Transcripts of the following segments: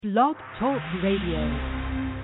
Blog Talk Radio.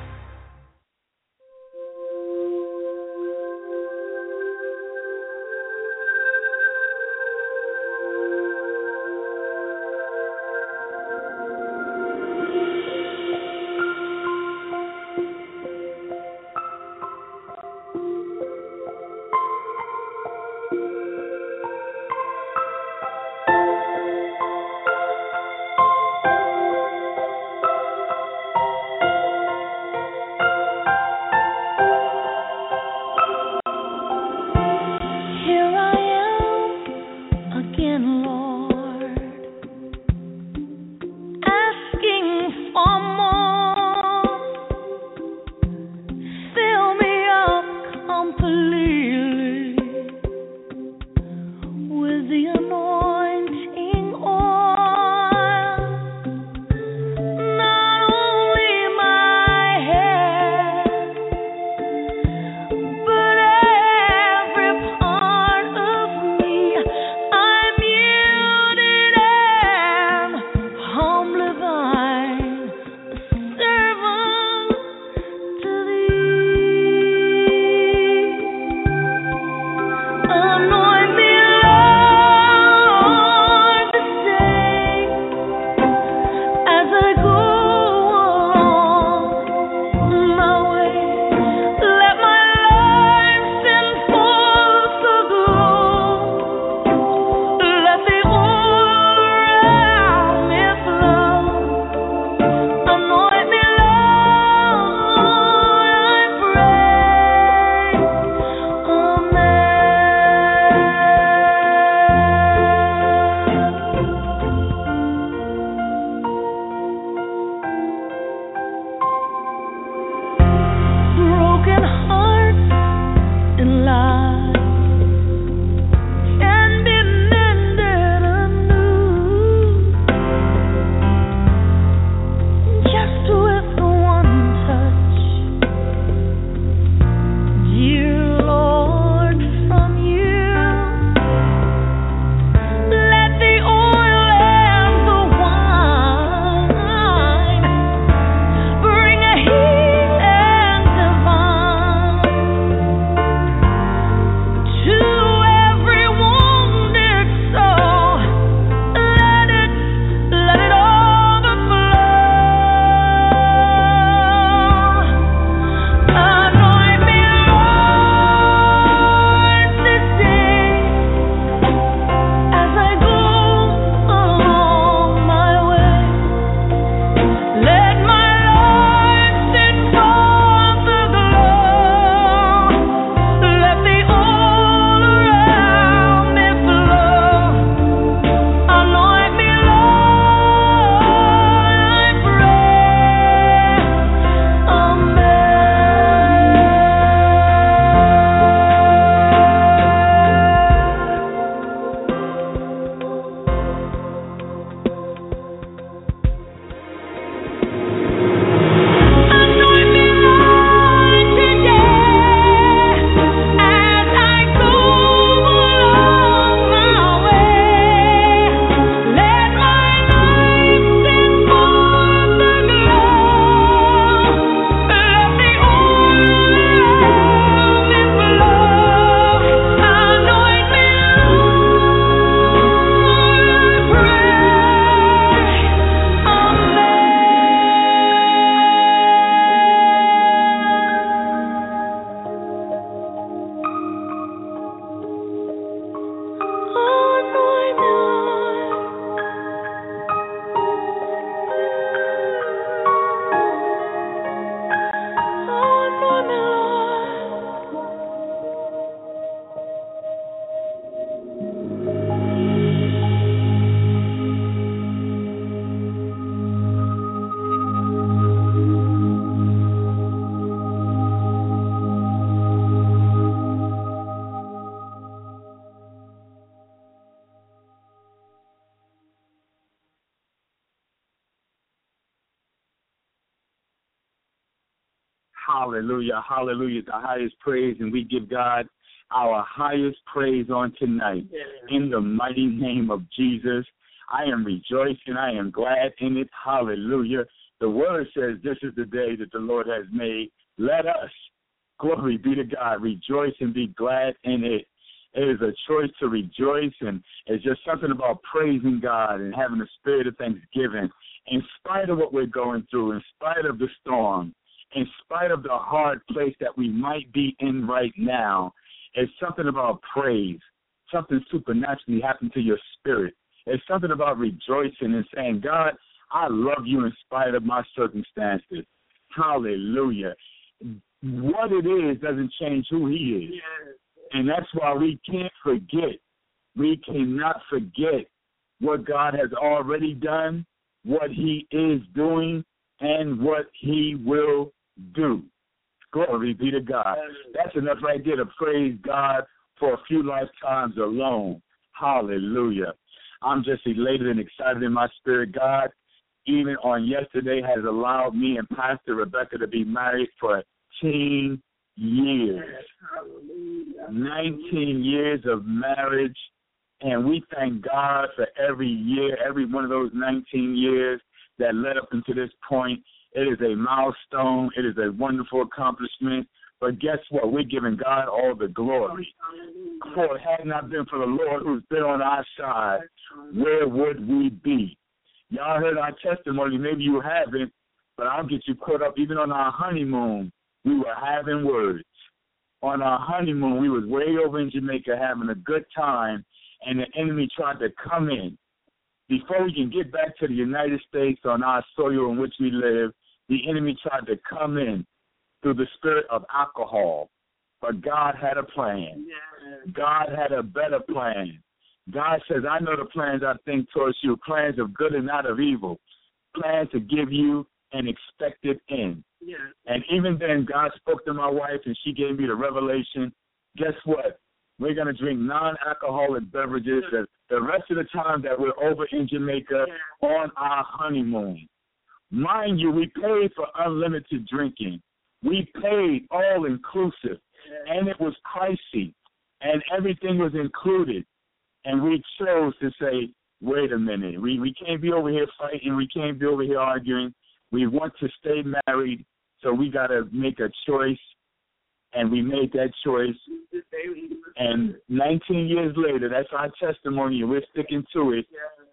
Hallelujah, hallelujah, the highest praise, and we give God our highest praise on tonight. In the mighty name of Jesus, I am rejoicing, I am glad in it, hallelujah, The word says this is the day that the Lord has made. Let us, glory be to God, rejoice and be glad in it. It is a choice to rejoice, and it's just something about praising God and having a spirit of thanksgiving in spite of what we're going through, in spite of the storm, in spite of the hard place that we might be in right now. It's something about praise. Something supernaturally happened to your spirit. It's something about rejoicing and saying, God, I love you in spite of my circumstances. Hallelujah. What it is doesn't change who he is. Yes. And that's why we can't forget. We cannot forget what God has already done, what he is doing, and what he will do. Glory be to God. That's enough right there to praise God for a few lifetimes alone. Hallelujah. I'm just elated and excited in my spirit. God, even on yesterday, has allowed me and Pastor Rebecca to be married for 10 years. 19 years of marriage, and we thank God for every year, every one of those 19 years that led up into this point. It is a milestone. It is a wonderful accomplishment. But guess what? We're giving God all the glory. For it had not been for the Lord who's been on our side, where would we be? Y'all heard our testimony. Maybe you haven't, but I'll get you caught up. Even on our honeymoon, we were having words. On our honeymoon, we was way over in Jamaica having a good time, and the enemy tried to come in. Before we can get back to the United States on our soil in which we live, the enemy tried to come in through the spirit of alcohol. But God had a plan. God had a better plan. God says, I know the plans I think towards you, plans of good and not of evil, plans to give you an expected end. Yeah. And even then, God spoke to my wife, and she gave me the revelation. Guess what? We're going to drink non-alcoholic beverages the rest of the time that we're over in Jamaica on our honeymoon. Mind you, we paid for unlimited drinking. We paid all-inclusive, and it was pricey, and everything was included. And we chose to say, wait a minute, we can't be over here fighting. We can't be over here arguing. We want to stay married, so we got to make a choice, and we made that choice. And 19 years later, that's our testimony, and we're sticking to it.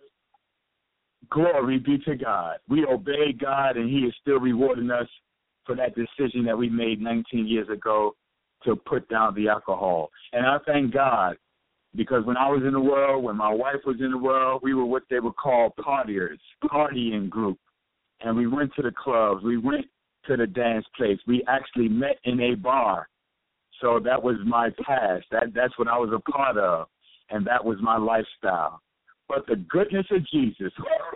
Glory be to God. We obeyed God, and he is still rewarding us for that decision that we made 19 years ago to put down the alcohol. And I thank God, because when I was in the world, when my wife was in the world, we were what they would call partiers, partying group. And we went to the clubs. We went to the dance place. We actually met in a bar. So that was my past. That's what I was a part of, and that was my lifestyle. But the goodness of Jesus,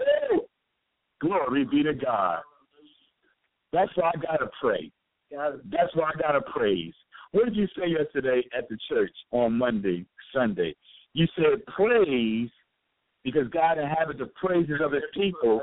glory be to God. That's why I got to pray. That's why I got to praise. What did you say yesterday at the church on Monday, Sunday? You said praise because God inhabits the praises of his people.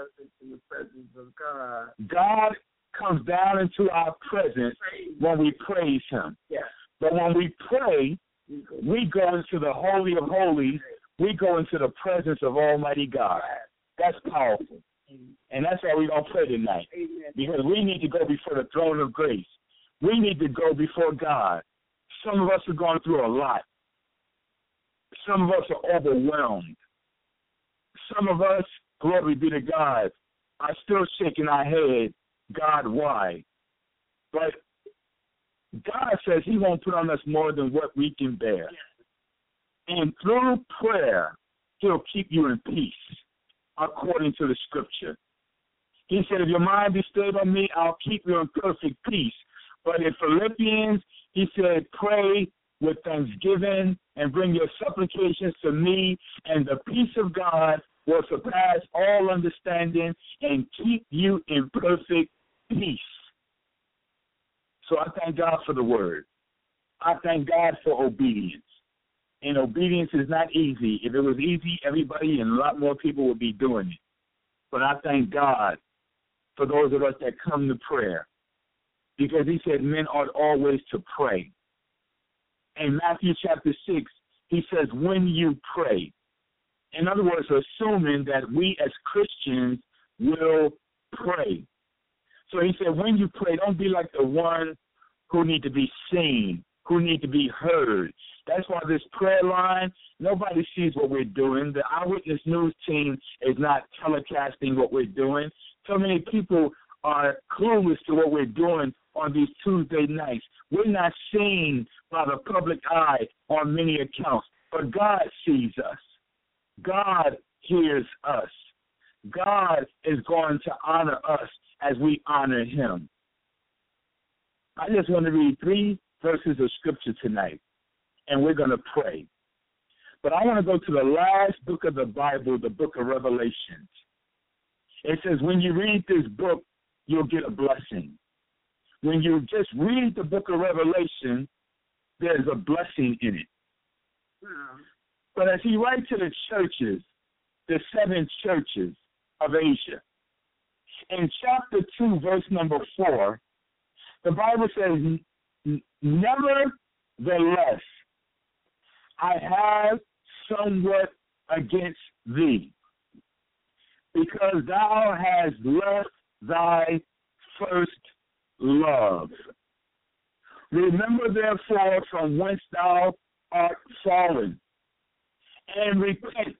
God comes down into our presence when we praise him. But when we pray, we go into the Holy of Holies. We go into the presence of Almighty God. That's powerful. And that's why we're going to pray tonight. Because we need to go before the throne of grace. We need to go before God. Some of us are going through a lot. Some of us are overwhelmed. Some of us, glory be to God, are still shaking our head, God, why? But God says he won't put on us more than what we can bear. And through prayer, he'll keep you in peace, according to the scripture. He said, if your mind be stayed on me, I'll keep you in perfect peace. But in Philippians, he said, pray with thanksgiving and bring your supplications to me, and the peace of God will surpass all understanding and keep you in perfect peace. So I thank God for the word. I thank God for obedience. And obedience is not easy. If it was easy, everybody and a lot more people would be doing it. But I thank God for those of us that come to prayer, because he said men ought always to pray. In Matthew chapter 6, he says, when you pray. In other words, assuming that we as Christians will pray. So he said, when you pray, don't be like the one who need to be seen, who need to be heard. That's why this prayer line, nobody sees what we're doing. The Eyewitness News team is not telecasting what we're doing. So many people are clueless to what we're doing on these Tuesday nights. We're not seen by the public eye on many accounts, but God sees us. God hears us. God is going to honor us as we honor him. I just want to read 3 verses of Scripture tonight, and we're going to pray. But I want to go to the last book of the Bible, the book of Revelation. It says, when you read this book, you'll get a blessing. When you just read the book of Revelation, there's a blessing in it. But as he writes to the churches, the 7 churches of Asia, in chapter 2, verse number 4, the Bible says, nevertheless, I have somewhat against thee, because thou hast left thy first love. Remember therefore from whence thou art fallen, and repent,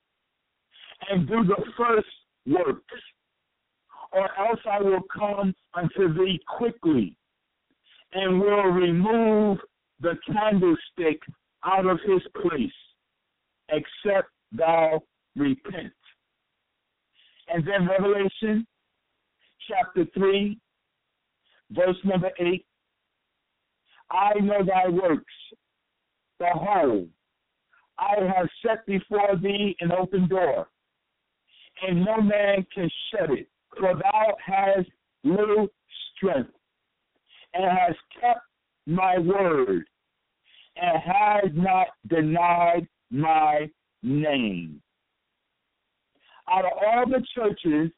and do the first works, or else I will come unto thee quickly, and will remove the candlestick out of his place, except thou repent. And then Revelation chapter 3, verse number 8, I know thy works. Behold, I have set before thee an open door, and no man can shut it. For thou hast little strength, and hast kept my word, and hast not denied my name. Out of all the churches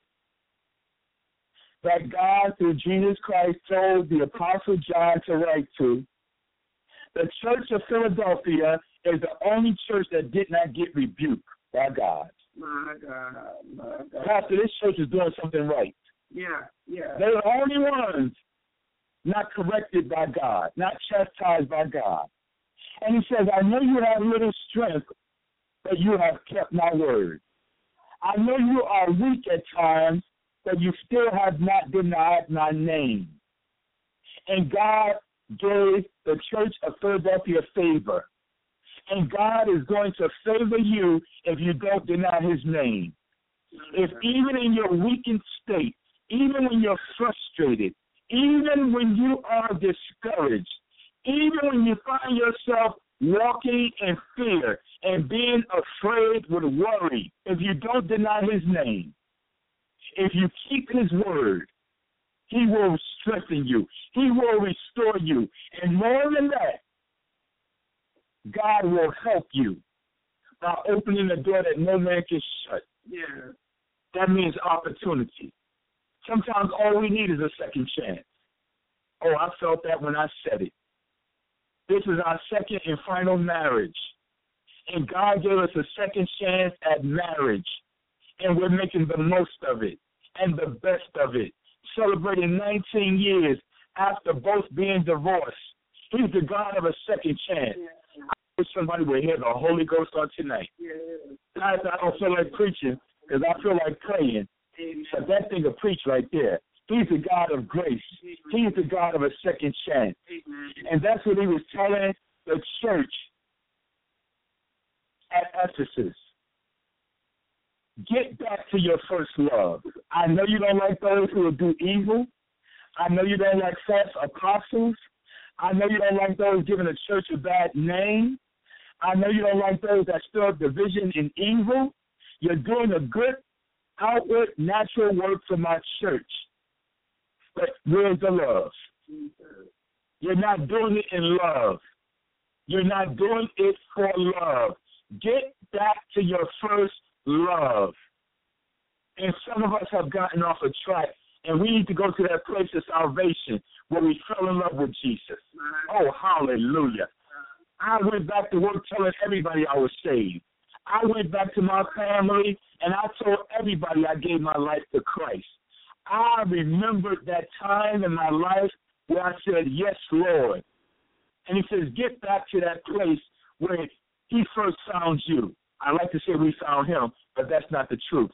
that God, through Jesus Christ, told the Apostle John to write to, the Church of Philadelphia is the only church that did not get rebuked by God. My God, my God. Pastor, this church is doing something right. Yeah. They're the only ones not corrected by God, not chastised by God. And he says, I know you have little strength, but you have kept my word. I know you are weak at times, but you still have not denied my name. And God gave the Church of Philadelphia favor. And God is going to favor you if you don't deny his name. If even in your weakened state, even when you're frustrated, even when you are discouraged, even when you find yourself walking in fear and being afraid with worry, if you don't deny his name, if you keep his word, he will strengthen you. He will restore you. And more than that, God will help you by opening the door that no man can shut. Yeah. That means opportunity. Sometimes all we need is a second chance. Oh, I felt that when I said it. This is our second and final marriage. And God gave us a second chance at marriage. And we're making the most of it and the best of it. Celebrating 19 years after both being divorced. He's the God of a second chance. Yeah. I wish somebody would hear the Holy Ghost on tonight. Yeah. Guys, I don't feel like preaching because I feel like praying. Amen. But that thing will preach right there. He's the God of grace. He's the God of a second chance. Amen. And that's what he was telling the church at Ephesus. Get back to your first love. I know you don't like those who will do evil. I know you don't like false apostles. I know you don't like those giving the church a bad name. I know you don't like those that stir up division and evil. You're doing a good outward natural work for my church. But where's the love? You're not doing it in love. You're not doing it for love. Get back to your first love. And some of us have gotten off a track, and we need to go to that place of salvation where we fell in love with Jesus. Oh, hallelujah. I went back to work telling everybody I was saved. I went back to my family, and I told everybody I gave my life to Christ. I remembered that time in my life where I said, yes, Lord. And he says, get back to that place where he first found you. I like to say we found him, but that's not the truth.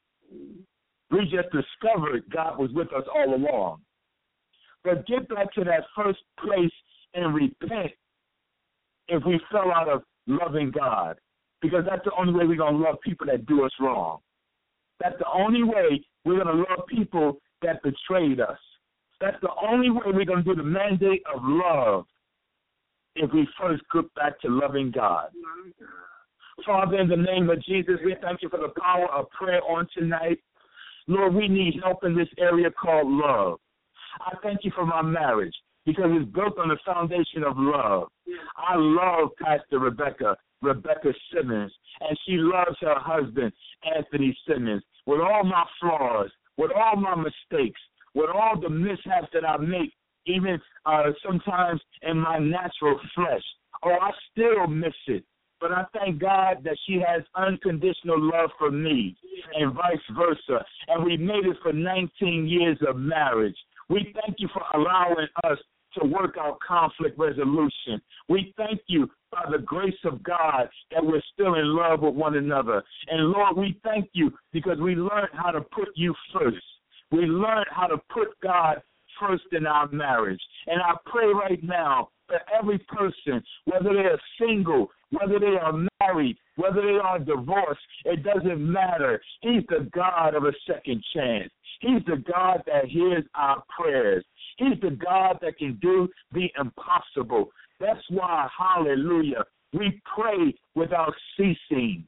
We just discovered God was with us all along. But get back to that first place and repent if we fell out of loving God, because that's the only way we're going to love people that do us wrong. That's the only way we're going to love people that betrayed us. That's the only way we're going to do the mandate of love, if we first get back to loving God. Father, in the name of Jesus, we thank you for the power of prayer on tonight. Lord, we need help in this area called love. I thank you for my marriage because it's built on the foundation of love. I love Pastor Rebecca Simmons, and she loves her husband, Anthony Simmons, with all my flaws, with all my mistakes, with all the mishaps that I make, even sometimes in my natural flesh. Oh, I still miss it. But I thank God that she has unconditional love for me and vice versa. And we made it for 19 years of marriage. We thank you for allowing us to work out conflict resolution. We thank you by the grace of God that we're still in love with one another. And Lord, we thank you because we learned how to put you first. We learned how to put God first in our marriage. And I pray right now for every person, whether they're single, whether they are married, whether they are divorced, it doesn't matter. He's the God of a second chance. He's the God that hears our prayers. He's the God that can do the impossible. That's why, hallelujah, we pray without ceasing.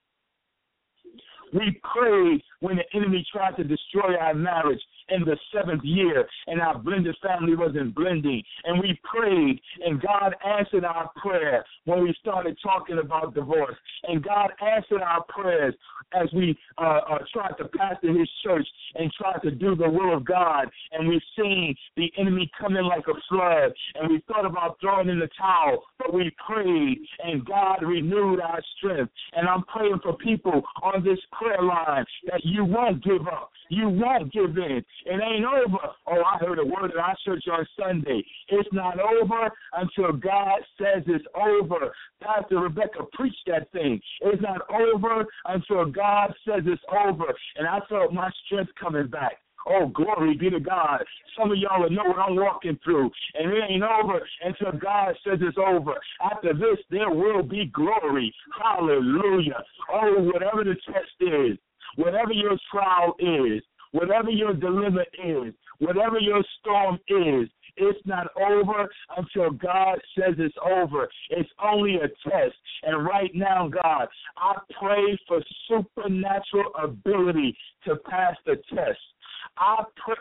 We prayed when the enemy tried to destroy our marriage in the 7th year, and our blended family wasn't blending. And we prayed, and God answered our prayer when we started talking about divorce. And God answered our prayers as we tried to pastor his church and tried to do the will of God. And we've seen the enemy come in like a flood, and we thought about throwing in the towel, but we prayed, and God renewed our strength. And I'm praying for people on this prayer line that you won't give up. You won't give in. It ain't over. Oh, I heard a word at our church on Sunday. It's not over until God says it's over. Pastor Rebecca preached that thing. It's not over until God says it's over. And I felt my strength coming back. Oh, glory be to God. Some of y'all will know what I'm walking through. And it ain't over until God says it's over. After this, there will be glory. Hallelujah. Oh, whatever the test is, whatever your trial is, whatever your dilemma is, whatever your storm is, it's not over until God says it's over. It's only a test. And right now, God, I pray for supernatural ability to pass the test. I pray,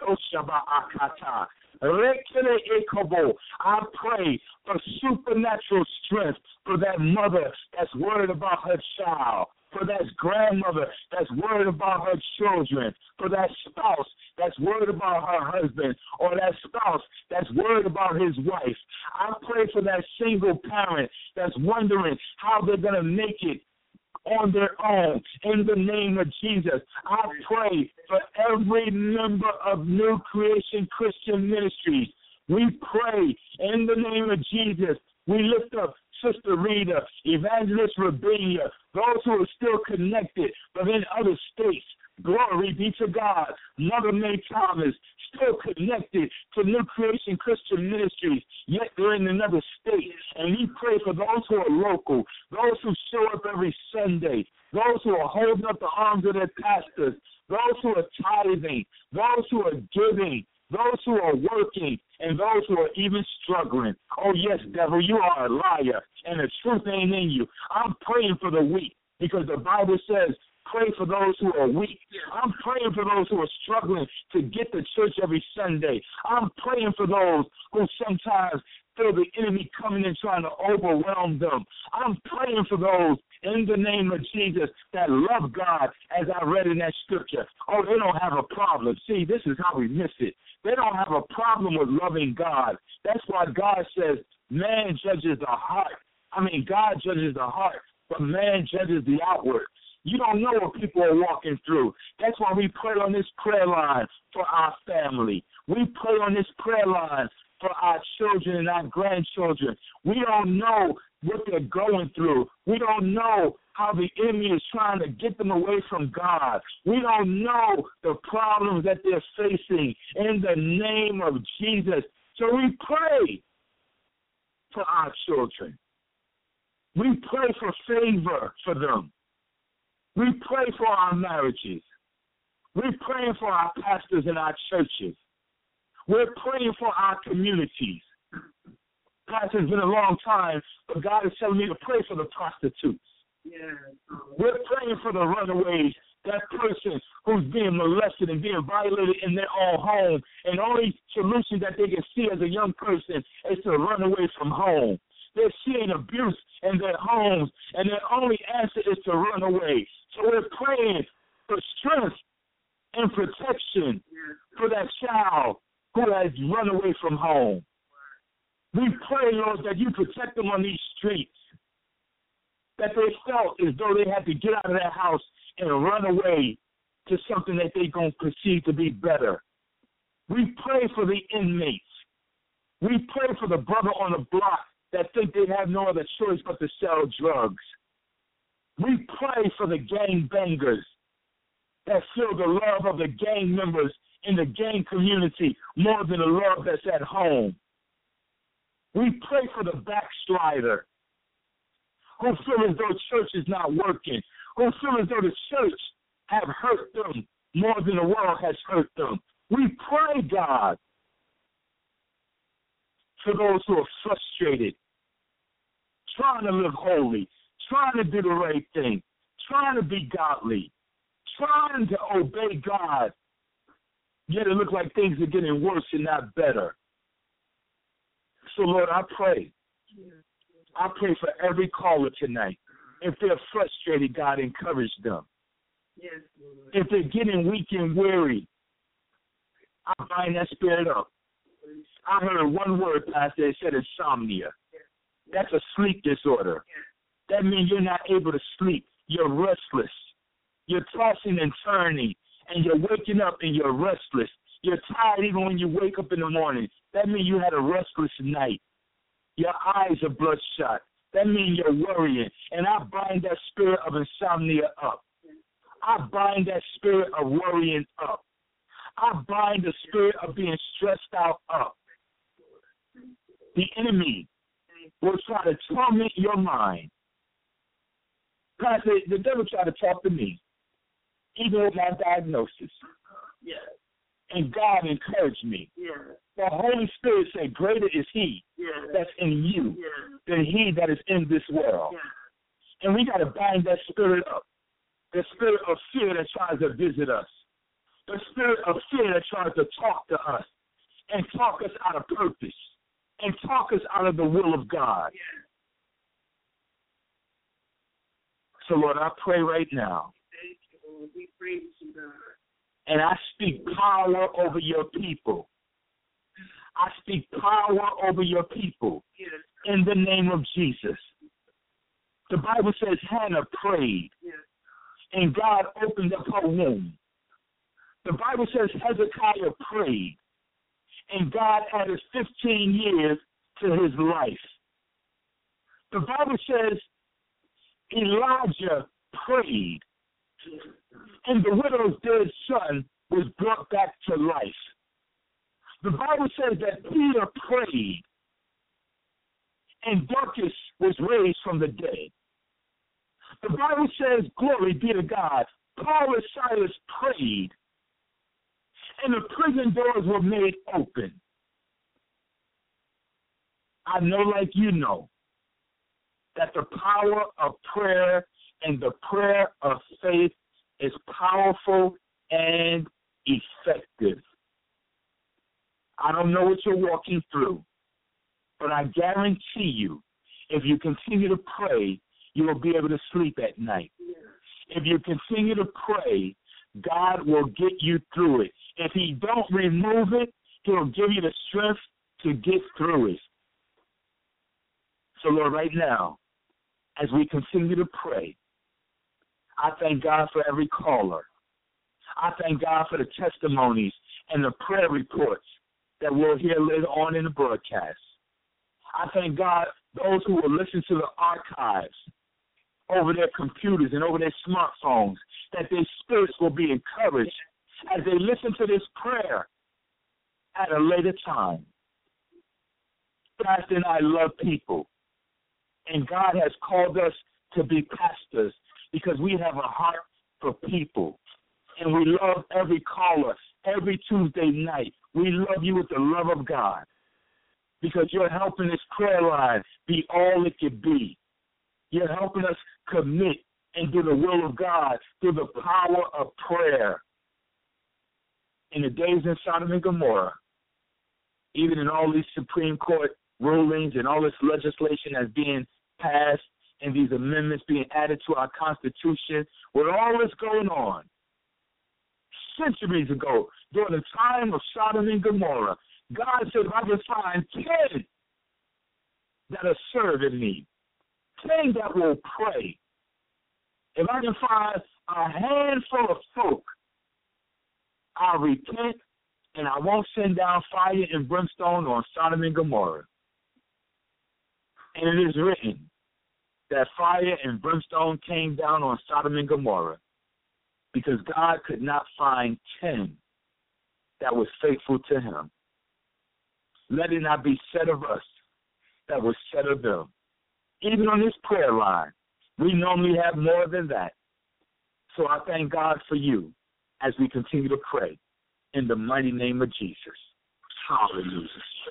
I pray for supernatural strength for that mother that's worried about her child, for that grandmother that's worried about her children, for that spouse that's worried about her husband, or that spouse that's worried about his wife. I pray for that single parent that's wondering how they're going to make it on their own. In the name of Jesus, I pray for every member of New Creation Christian Ministries. We pray in the name of Jesus. We lift up Sister Rita, Evangelist Rabia, those who are still connected, but in other states. Glory be to God. Mother May Thomas, still connected to New Creation Christian Ministries, yet they're in another state. And we pray for those who are local, those who show up every Sunday, those who are holding up the arms of their pastors, those who are tithing, those who are giving, those who are working, and those who are even struggling. Oh, yes, devil, you are a liar, and the truth ain't in you. I'm praying for the weak because the Bible says, pray for those who are weak. I'm praying for those who are struggling to get to church every Sunday. I'm praying for those who sometimes feel the enemy coming and trying to overwhelm them. I'm praying for those in the name of Jesus that love God, as I read in that scripture. Oh, they don't have a problem. See, this is how we miss it. They don't have a problem with loving God. That's why God says man judges the heart. God judges the heart, but man judges the outward. You don't know what people are walking through. That's why we pray on this prayer line for our family. We pray on this prayer line for our children and our grandchildren. We don't know what they're going through. We don't know how the enemy is trying to get them away from God. We don't know the problems that they're facing in the name of Jesus. So we pray for our children. We pray for favor for them. We pray for our marriages. We're praying for our pastors and our churches. We're praying for our communities. Pastor, it's been a long time, but God is telling me to pray for the prostitutes. Yes. We're praying for the runaways, that person who's being molested and being violated in their own home, and the only solution that they can see as a young person is to run away from home. They're seeing abuse in their homes, and their only answer is to run away. So we're praying for strength and protection for that child who has run away from home. We pray, Lord, that you protect them on these streets, that they felt as though they had to get out of their house and run away to something that they're going to perceive to be better. We pray for the inmates. We pray for the brother on the block that think they have no other choice but to sell drugs. We pray for the gang bangers that feel the love of the gang members in the gang community more than the love that's at home. We pray for the backslider who feel as though church is not working, who feel as though the church have hurt them more than the world has hurt them. We pray, God, for those who are frustrated, trying to live holy, trying to do the right thing, trying to be godly, trying to obey God, yet it looks like things are getting worse and not better. So, Lord, I pray for every caller tonight. If they're frustrated, God, encourage them. Yes, if they're getting weak and weary, I bind that spirit up. I heard one word, Pastor, it said insomnia. That's a sleep disorder. That means you're not able to sleep. You're restless. You're tossing and turning, and you're waking up and you're restless. You're tired even when you wake up in the morning. That means you had a restless night. Your eyes are bloodshot. That means you're worrying. And I bind that spirit of insomnia up. I bind that spirit of worrying up. I bind the spirit of being stressed out up. The enemy will try to torment your mind. Pastor, the devil tried to talk to me, even with my diagnosis. Yes. And God encouraged me. Yes. The Holy Spirit said, greater is he that's in you than he that is in this world. Yes. And we got to bind that spirit up. The spirit of fear that tries to visit us. The spirit of fear that tries to talk to us and talk us out of purpose and talk us out of the will of God. Yes. So, Lord, I pray right now. Thank you, Lord. We praise you, God. And I speak power over your people. I speak power over your people in the name of Jesus. The Bible says Hannah prayed, and God opened up her womb. The Bible says Hezekiah prayed, and God added 15 years to his life. The Bible says Elijah prayed, and the widow's dead son was brought back to life. The Bible says that Peter prayed, and Dorcas was raised from the dead. The Bible says, glory be to God, Paul and Silas prayed, and the prison doors were made open. I know, like you know, that the power of prayer and the prayer of faith is powerful and effective. I don't know what you're walking through, but I guarantee you, if you continue to pray, you will be able to sleep at night. If you continue to pray, God will get you through it. If he don't remove it, he'll give you the strength to get through it. So, Lord, right now, as we continue to pray, I thank God for every caller. I thank God for the testimonies and the prayer reports that we'll hear later on in the broadcast. I thank God those who will listen to the archives over their computers and over their smartphones, that their spirits will be encouraged as they listen to this prayer at a later time. Pastor and I love people, and God has called us to be pastors because we have a heart for people, and we love every caller every Tuesday night. We love you with the love of God because you're helping this prayer line be all it could be. You're helping us commit and do the will of God through the power of prayer. In the days in Sodom and Gomorrah, even in all these Supreme Court rulings and all this legislation that's being passed and these amendments being added to our Constitution, with all this going on, centuries ago, during the time of Sodom and Gomorrah, God said, if I can find 10 that are serving me, 10 that will pray, if I can find a handful of folk, I'll repent and I won't send down fire and brimstone on Sodom and Gomorrah. And it is written that fire and brimstone came down on Sodom and Gomorrah because God could not find 10 that was faithful to him. Let it not be said of us that was said of them. Even on this prayer line, we normally have more than that. So I thank God for you as we continue to pray in the mighty name of Jesus. Hallelujah.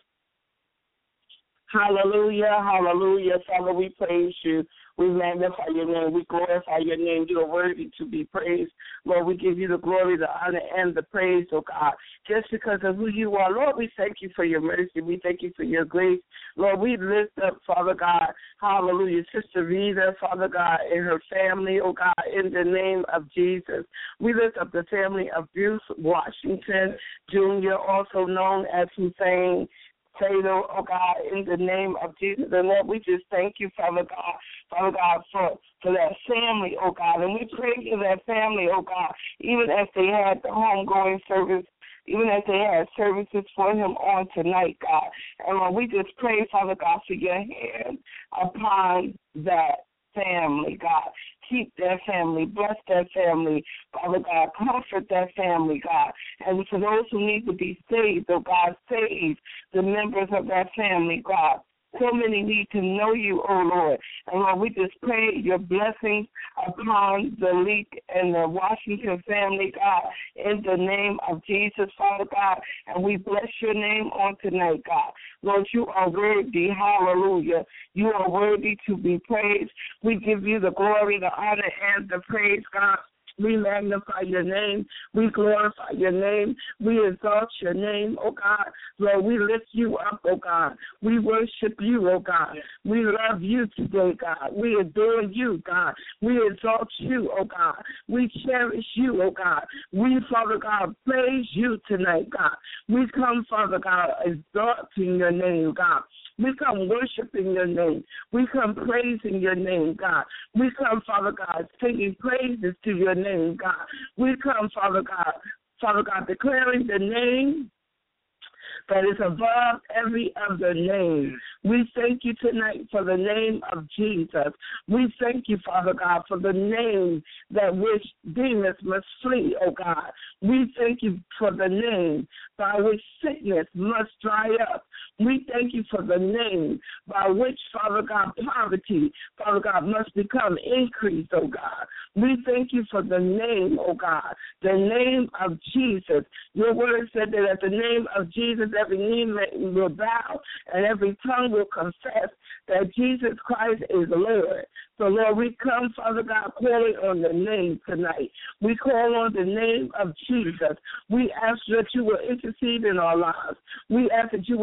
Hallelujah, hallelujah. Father, we praise you. We magnify your name. We glorify your name. You are worthy to be praised. Lord, we give you the glory, the honor, and the praise, oh God, just because of who you are. Lord, we thank you for your mercy. We thank you for your grace. Lord, we lift up, Father God, hallelujah, Sister Rita, Father God, and her family, oh God, in the name of Jesus. We lift up the family of Bruce Washington Jr., also known as Hussein Taylor, oh God, in the name of Jesus. And Lord, we just thank you, Father God, for that family, oh God. And we pray for that family, oh God, even as they had the homegoing service, even as they had services for him on tonight, God. And Lord, we just pray, Father God, for your hand upon that family, God. Keep that family, bless that family, Father God, comfort that family, God. And for those who need to be saved, oh God, save the members of that family, God. So many need to know you, oh Lord. And Lord, we just pray your blessings upon the Leak and the Washington family, God, in the name of Jesus, Father God. And we bless your name on tonight, God. Lord, you are worthy, hallelujah. You are worthy to be praised. We give you the glory, the honor, and the praise, God. We magnify your name. We glorify your name. We exalt your name, oh God. Lord, we lift you up, oh God. We worship you, oh God. We love you today, God. We adore you, God. We exalt you, oh God. We cherish you, oh God. We, Father God, praise you tonight, God. We come, Father God, exalting your name, God. We come worshiping your name. We come praising your name, God. We come, Father God, singing praises to your name, God. We come, Father God, declaring the name that is above every other name. We thank you tonight for the name of Jesus. We thank you, Father God, for the name that which demons must flee, oh God. We thank you for the name by which sickness must dry up. We thank you for the name by which, Father God, poverty, Father God, must become increased, oh God. We thank you for the name, oh God, the name of Jesus. Your word said that at the name of Jesus, every knee will bow and every tongue will confess that Jesus Christ is Lord. So, Lord, we come, Father God, calling on the name tonight. We call on the name of Jesus. We ask that you will intercede in our lives. We ask that you will intervene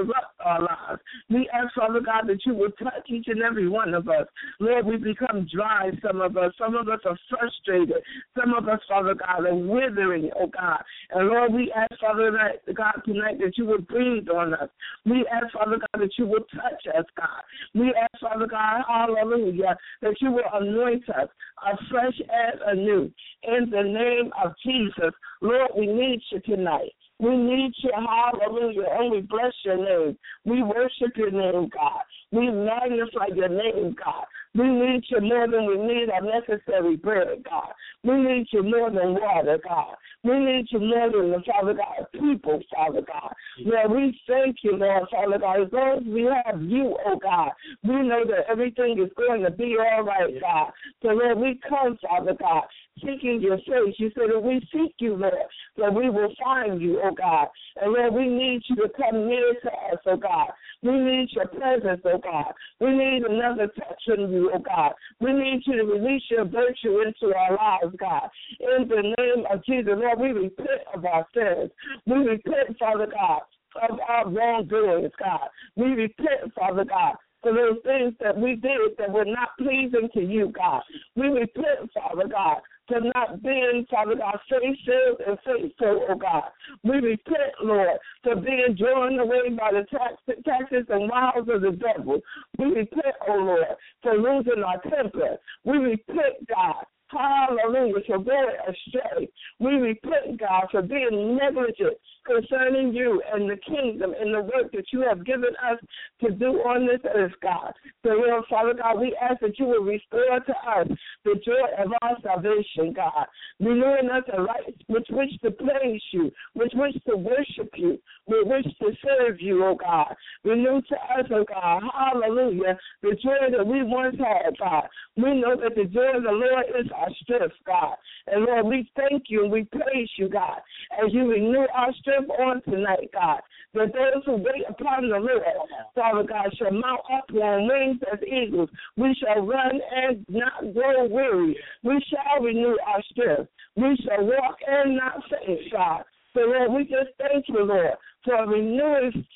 interrupt our lives. We ask, Father God, that you would touch each and every one of us. Lord, we become dry, some of us. Some of us are frustrated. Some of us, Father God, are withering, oh God. And Lord, we ask, Father God, tonight that you would breathe on us. We ask, Father God, that you would touch us, God. We ask, Father God, hallelujah, that you will anoint us afresh and anew. In the name of Jesus, Lord, we need you tonight. We need you, hallelujah, and we bless your name. We worship your name, God. We magnify your name, God. We need you more than we need our necessary bread, God. We need you more than water, God. We need you more than the Father God people, Father God. Lord, we thank you, Lord, Father God. As long as we have you, oh God, we know that everything is going to be all right, God. So, Lord, we come, Father God, seeking your face. You said that we seek you, Lord, that we will find you, oh God. And, Lord, we need you to come near to us, oh God. We need your presence, oh God. We need another touch from you, oh God. We need you to release your virtue into our lives, God. In the name of Jesus, Lord, we repent of our sins. We repent, Father God, of our wrongdoings, God. We repent, Father God, for those things that we did that were not pleasing to you, God. We repent, Father God, for not being, Father God, faith-filled and faithful, oh God. We repent, Lord, for being drawn away by the taxes and wiles of the devil. We repent, oh Lord, for losing our temper. We repent, God, hallelujah, for going astray. We repent, God, for being negligent concerning you and the kingdom and the work that you have given us to do on this earth, God. So, Lord, Father God, we ask that you will restore to us the joy of our salvation, God. Renewing us a right with which to praise you, with which to worship you, with which to serve you, oh God. Renew to us, oh God, hallelujah, the joy that we once had, God. We know that the joy of the Lord is our strength, God. And, Lord, we thank you and we praise you, God, as you renew our strength on tonight, God, that those who wait upon the Lord, Father God, shall mount up on wings as eagles. We shall run and not grow weary. We shall renew our strength. We shall walk and not faint, God. So, Lord, we just thank you, Lord, for renewing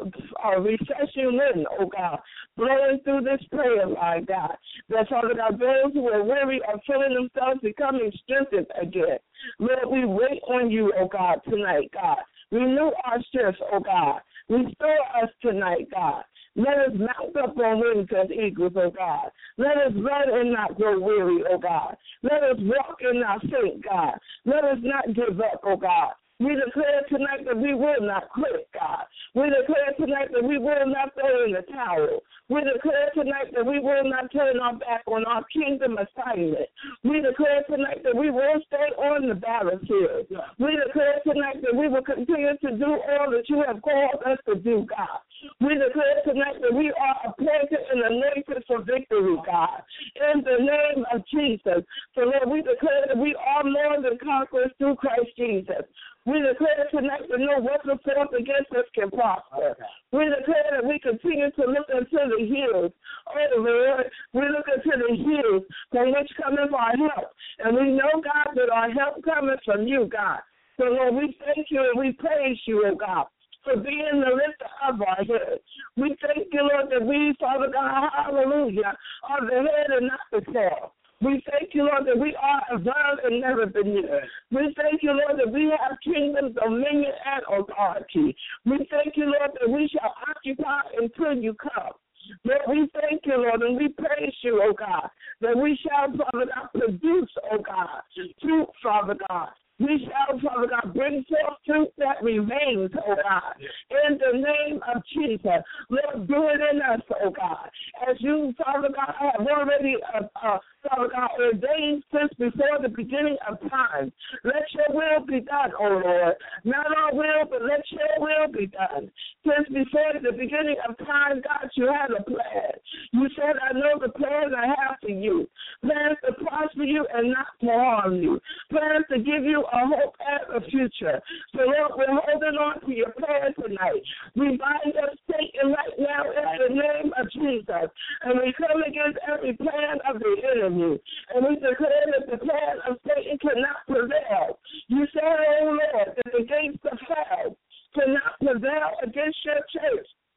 refreshing wind, oh God, blowing through this prayer line, God. That, Father God, those who are weary are feeling themselves becoming strengthened again. Lord, we wait on you, oh God, tonight, God. Renew our strength, oh God. Restore us tonight, God. Let us mount up on wings as eagles, oh God. Let us run and not grow weary, oh God. Let us walk and not faint, God. Let us not give up, oh God. We declare tonight that we will not quit, God. We declare tonight that we will not throw in the towel. We declare tonight that we will not turn our back on our kingdom assignment. We declare tonight that we will stay on the battlefield. We declare tonight that we will continue to do all that you have called us to do, God. We declare tonight that we are appointed and anointed for victory, God. In the name of Jesus. So, Lord, we declare that we are more than conquerors through Christ Jesus. We declare tonight that no weapon formed against us can prosper. We declare that we continue to look into the hills. Oh, Lord, we look into the hills from which cometh our help. And we know, God, that our help cometh from you, God. So, Lord, we thank you and we praise you, oh God, for being the lifter of our head. We thank you, Lord, that we, Father God, hallelujah, are the head and not the tail. We thank you, Lord, that we are above and never beneath. We thank you, Lord, that we have kingdom, dominion, and authority. We thank you, Lord, that we shall occupy until you come. Lord, we thank you, Lord, and we praise you, oh God, that we shall, Father God, produce, oh God, fruit, Father God. We shall, Father God, bring forth fruit that remains, oh God, in the name of Jesus. Lord, do it in us, oh God, as you, Father God, have already, Father God, ordained since before the beginning of time. Let your will be done, oh Lord. Not our will, but let your will be done. Since before the beginning of time, God, you had a plan. You said, I know the plans I have for you. Plans to prosper you and not to harm you. Plans to give you a hope and a future. So, Lord, we're holding on to your plan tonight. We bind up Satan right now in the name of Jesus. And we come against every plan of the enemy. And we declare that the plan of Satan cannot prevail. You said, oh Lord, that the gates of hell cannot prevail against your church.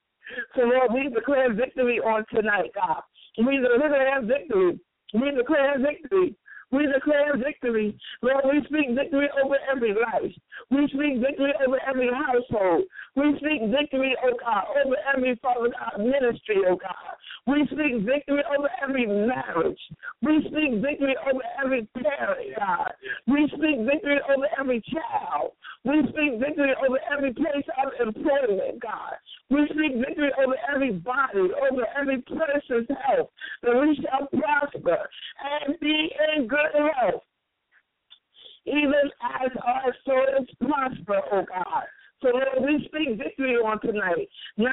declare victory on tonight, God. We declare victory. We declare victory. We declare victory. Lord, we speak victory over every life. We speak victory over every household. We speak victory, oh God, over every, Father God, ministry, oh God. We speak victory over every marriage. We speak victory over every parent, God. We speak victory over every child. We speak victory over every place of employment, God. We speak victory over every body, over every person's health, that we shall prosper and be in good health, even as our souls prosper, oh God. So, Lord, we speak victory on tonight. We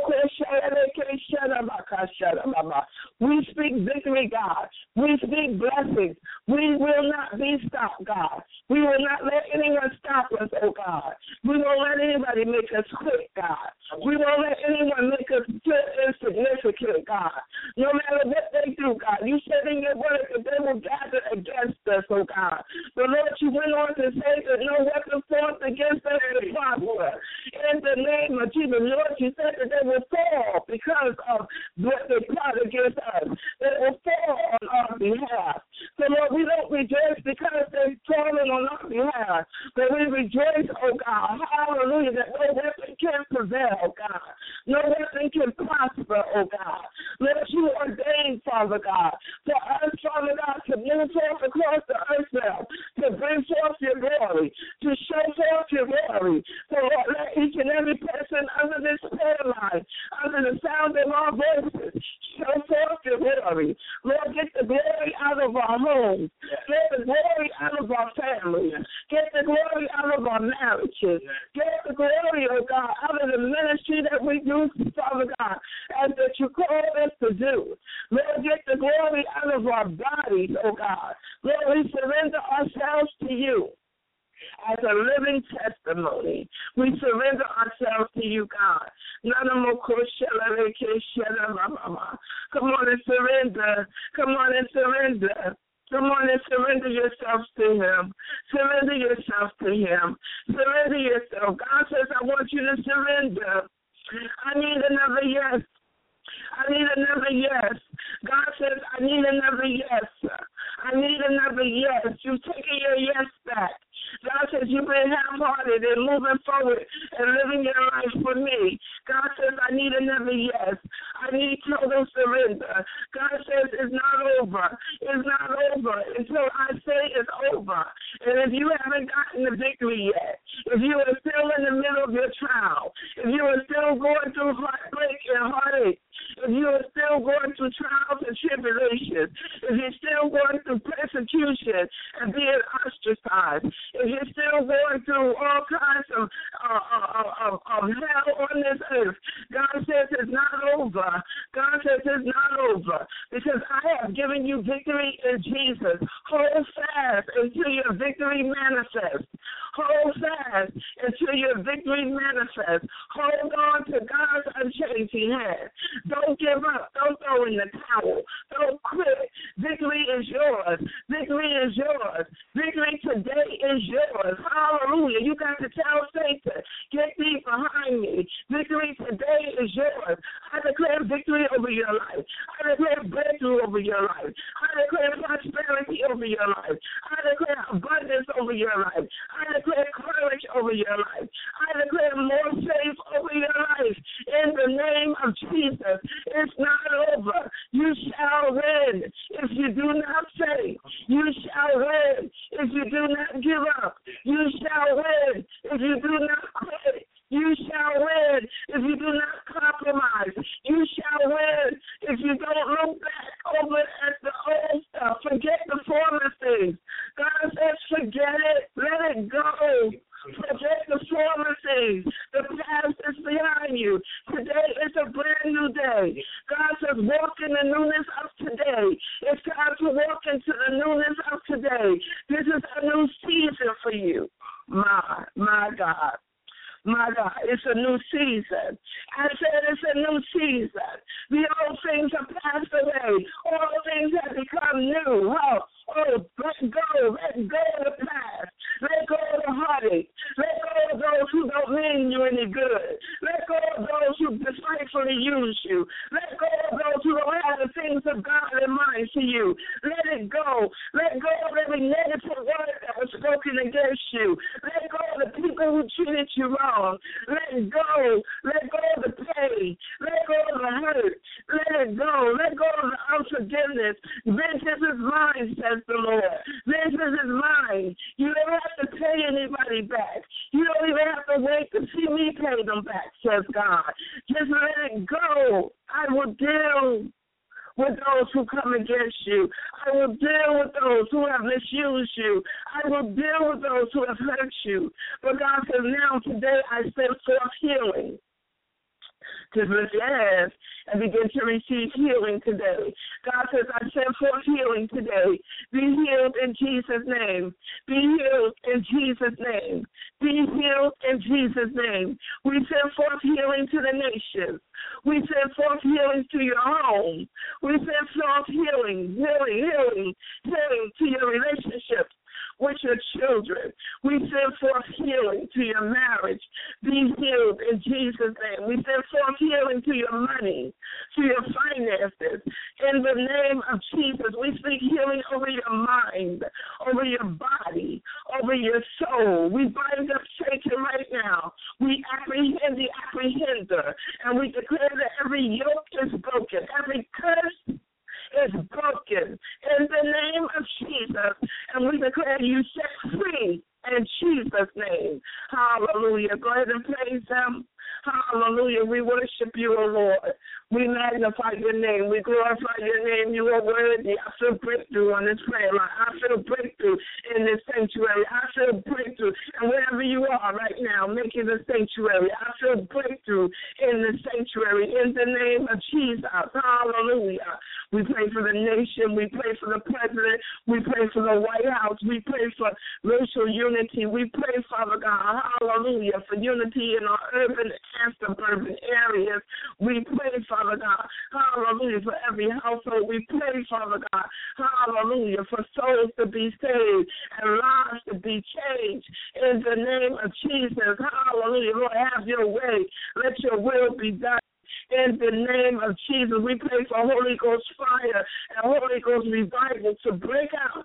speak victory, God. We speak blessings. We will not be stopped, God. We will not let anyone stop us, oh God. We won't let anybody make us quit, God. We won't let anyone make us feel insignificant, God. No matter what they do, God. You said in your word that they will gather against us, oh God. But, Lord, you went on to say that no weapon formed against us will prosper. In the name of Jesus, Lord, you said that they will fall because of what they plot against us. They will fall on our behalf. So, Lord, we don't rejoice because they've fallen on our behalf, but we rejoice, oh God, hallelujah, that no weapon can prevail, God. No weapon can prosper, oh God. Lord, you ordained, Father God, for us, Father God, to move forth across the earth now, to bring forth your glory, to show forth your glory. So, Lord, let each and every person under this prayer line, under the sound of our voices, show forth your glory. Lord, get the glory out of our homes. Get the glory out of our families. Get the glory out of our marriages. Get the glory, oh God, out of the ministry that we do, Father God, as that you call us to do. Lord, get the glory out of our bodies, oh God. Lord, we surrender ourselves to you as a living testimony. We surrender ourselves to you, God. Come on and surrender. Come on and surrender. Come on and surrender yourself to him. Surrender yourself to him. Surrender yourself. God says, I want you to surrender. I need another yes. I need another yes. God says, I need another yes. I need another yes. You've taken your yes back. God says, you've been half-hearted and moving forward and living your life for me. God says, I need another yes. I need total surrender. God says, it's not over. It's not over until I say it's over. And if you haven't gotten the victory yet, if you are still in the middle of your trial, if you are still going through heartbreak and heartache, if you are still going through trials and tribulations, if you're still going through persecution and being ostracized, if you're still going through all kinds of hell on this earth, God says it's not over. God says it's not over because I have given you victory in Jesus. Hold fast until your victory manifests. Hold fast until your victory manifests. Hold on to God's unchanging hand. Don't give up. Don't throw in the towel. Don't quit. Victory is yours. Victory is yours. Victory today is yours. Hallelujah. You got to tell Satan, get thee behind me. Victory today is yours. I declare victory over your life. I declare breakthrough over your life. I declare prosperity over your life. I declare abundance over your life. I declare courage over your life. I declare more faith over your life. In the name of Jesus, it's not over. You shall win. If you do not faint, you shall win. If you do not give up, you shall win. If you do not quit, you shall win. If you do not compromise, you shall win. If you don't look back over at the old stuff, forget the former things. God says, forget it. Let it go. Forget the former things. The past is behind you. Today is a brand new day. God says, walk in the newness of today. It's time to walk into the newness of today. This is a new season for you. My God. My God, it's a new season. I said it's a new season. The old things have passed away. All things have become new. Oh, let go of the past. Let go of the the heartache. Let go of those who don't mean you any good. Let go of those who despitefully use you. Let go of those who don't have the things of God in mind for you. Let it go. Let go of every negative word that was spoken against you. Let go of the people who treated you wrong. Let go. Let go of the pain. Let go of the hurt. Let it go. Let go of the unforgiveness. Vengeance is mine, says the Lord. Vengeance is mine. You don't have to pay anybody back. You don't even have to wait to see me pay them back, says God. Just let it go. I will deal with those who come against you. I will deal with those who have misused you. I will deal with those who have hurt you. But God says, now today I send forth healing. Just lift your hands and begin to receive healing today. God says, I send forth healing today. Be healed in Jesus' name. Be healed in Jesus' name. Be healed in Jesus' name. We send forth healing to the nations. We send forth healing to your home. We send forth healing to your relationships with your children. We send forth healing to your marriage. Be healed in Jesus' name. We send forth healing to your money, to your finances. In the name of Jesus, we speak healing over your mind, over your body, over your soul. We bind up Satan right now. We apprehend the apprehender, and we declare that every yoke is broken, every curse is broken in the name of Jesus, and we declare you set free in Jesus' name. Hallelujah. Go ahead and praise Him. Hallelujah. We worship you, O Lord. We magnify your name. We glorify your name. You are worthy. I feel breakthrough on this prayer line. I feel breakthrough in this sanctuary. I feel breakthrough. And wherever you are right now, making the sanctuary, I feel breakthrough in the sanctuary in the name of Jesus. Hallelujah. We pray for the nation. We pray for the president. We pray for the White House. We pray for racial unity. We pray, Father God, hallelujah, for unity in our urban and suburban areas. We pray, Father God, hallelujah, for every household. We pray, Father God, hallelujah, for souls to be saved and lives to be changed in the name of Jesus. Hallelujah. Lord, have your way. Let your will be done. In the name of Jesus, we pray for Holy Ghost fire and Holy Ghost revival to break out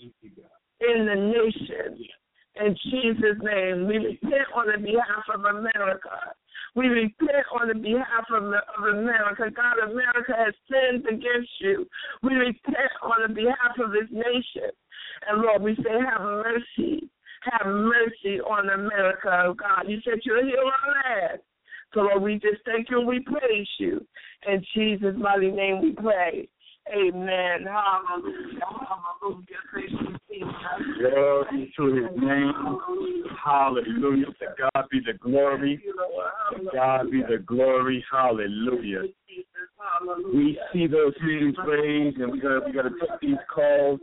in the nation. In Jesus' name, we repent on the behalf of America. We repent on the behalf of America. God, America has sinned against you. We repent on the behalf of this nation. And Lord, we say, have mercy. Have mercy on America, oh God. You said you'll heal our land. So, Lord, we just thank you and we praise you. In Jesus' mighty name we pray. Amen. Hallelujah. Hallelujah. Glory to His name. Hallelujah. To God be the glory. To God be the glory. Hallelujah. We see those hands raised, and we got to take these calls.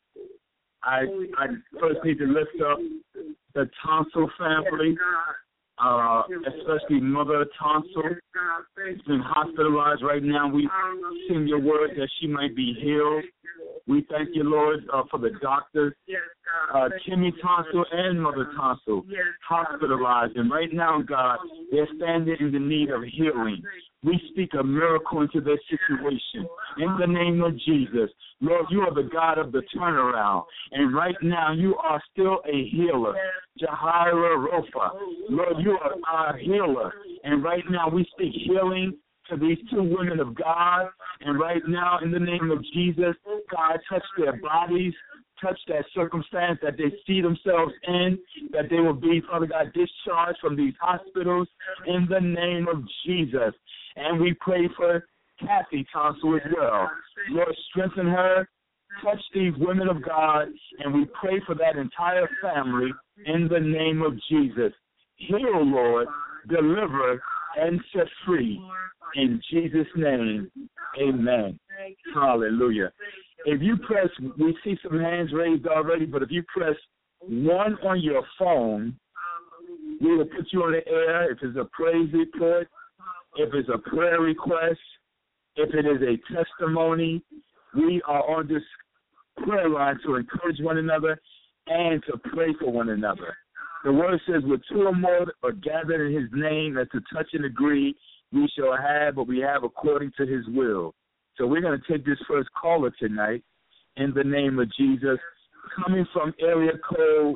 I first need to lift up the Tonsil family. Especially Mother Tonsil. She's been hospitalized right now. We sing your word that she might be healed. We thank you, Lord, for the doctors, Kimmy Tonsil and Mother Tonsil, hospitalized. And right now, God, they're standing in the need of healing. We speak a miracle into their situation. In the name of Jesus, Lord, you are the God of the turnaround. And right now, you are still a healer. Jahira Rofa. Lord, you are our healer. And right now, we speak healing to these two women of God. And right now, in the name of Jesus, God, touch their bodies, touch that circumstance that they see themselves in, that they will be, Father God, discharged from these hospitals in the name of Jesus. And we pray for Kathy Tonsil as well. Lord, strengthen her, touch these women of God, and we pray for that entire family in the name of Jesus. Heal, Lord, deliver, and set free. In Jesus' name, amen. Hallelujah. If you press, we see some hands raised already, but if you press 1 on your phone, we will put you on the air if it's a praise report, if it's a prayer request, if it is a testimony. We are on this prayer line to encourage one another and to pray for one another. The word says, where two or more are gathered in his name, as to touch and agree, we shall have what we have according to his will. So we're going to take this first caller tonight in the name of Jesus, coming from area code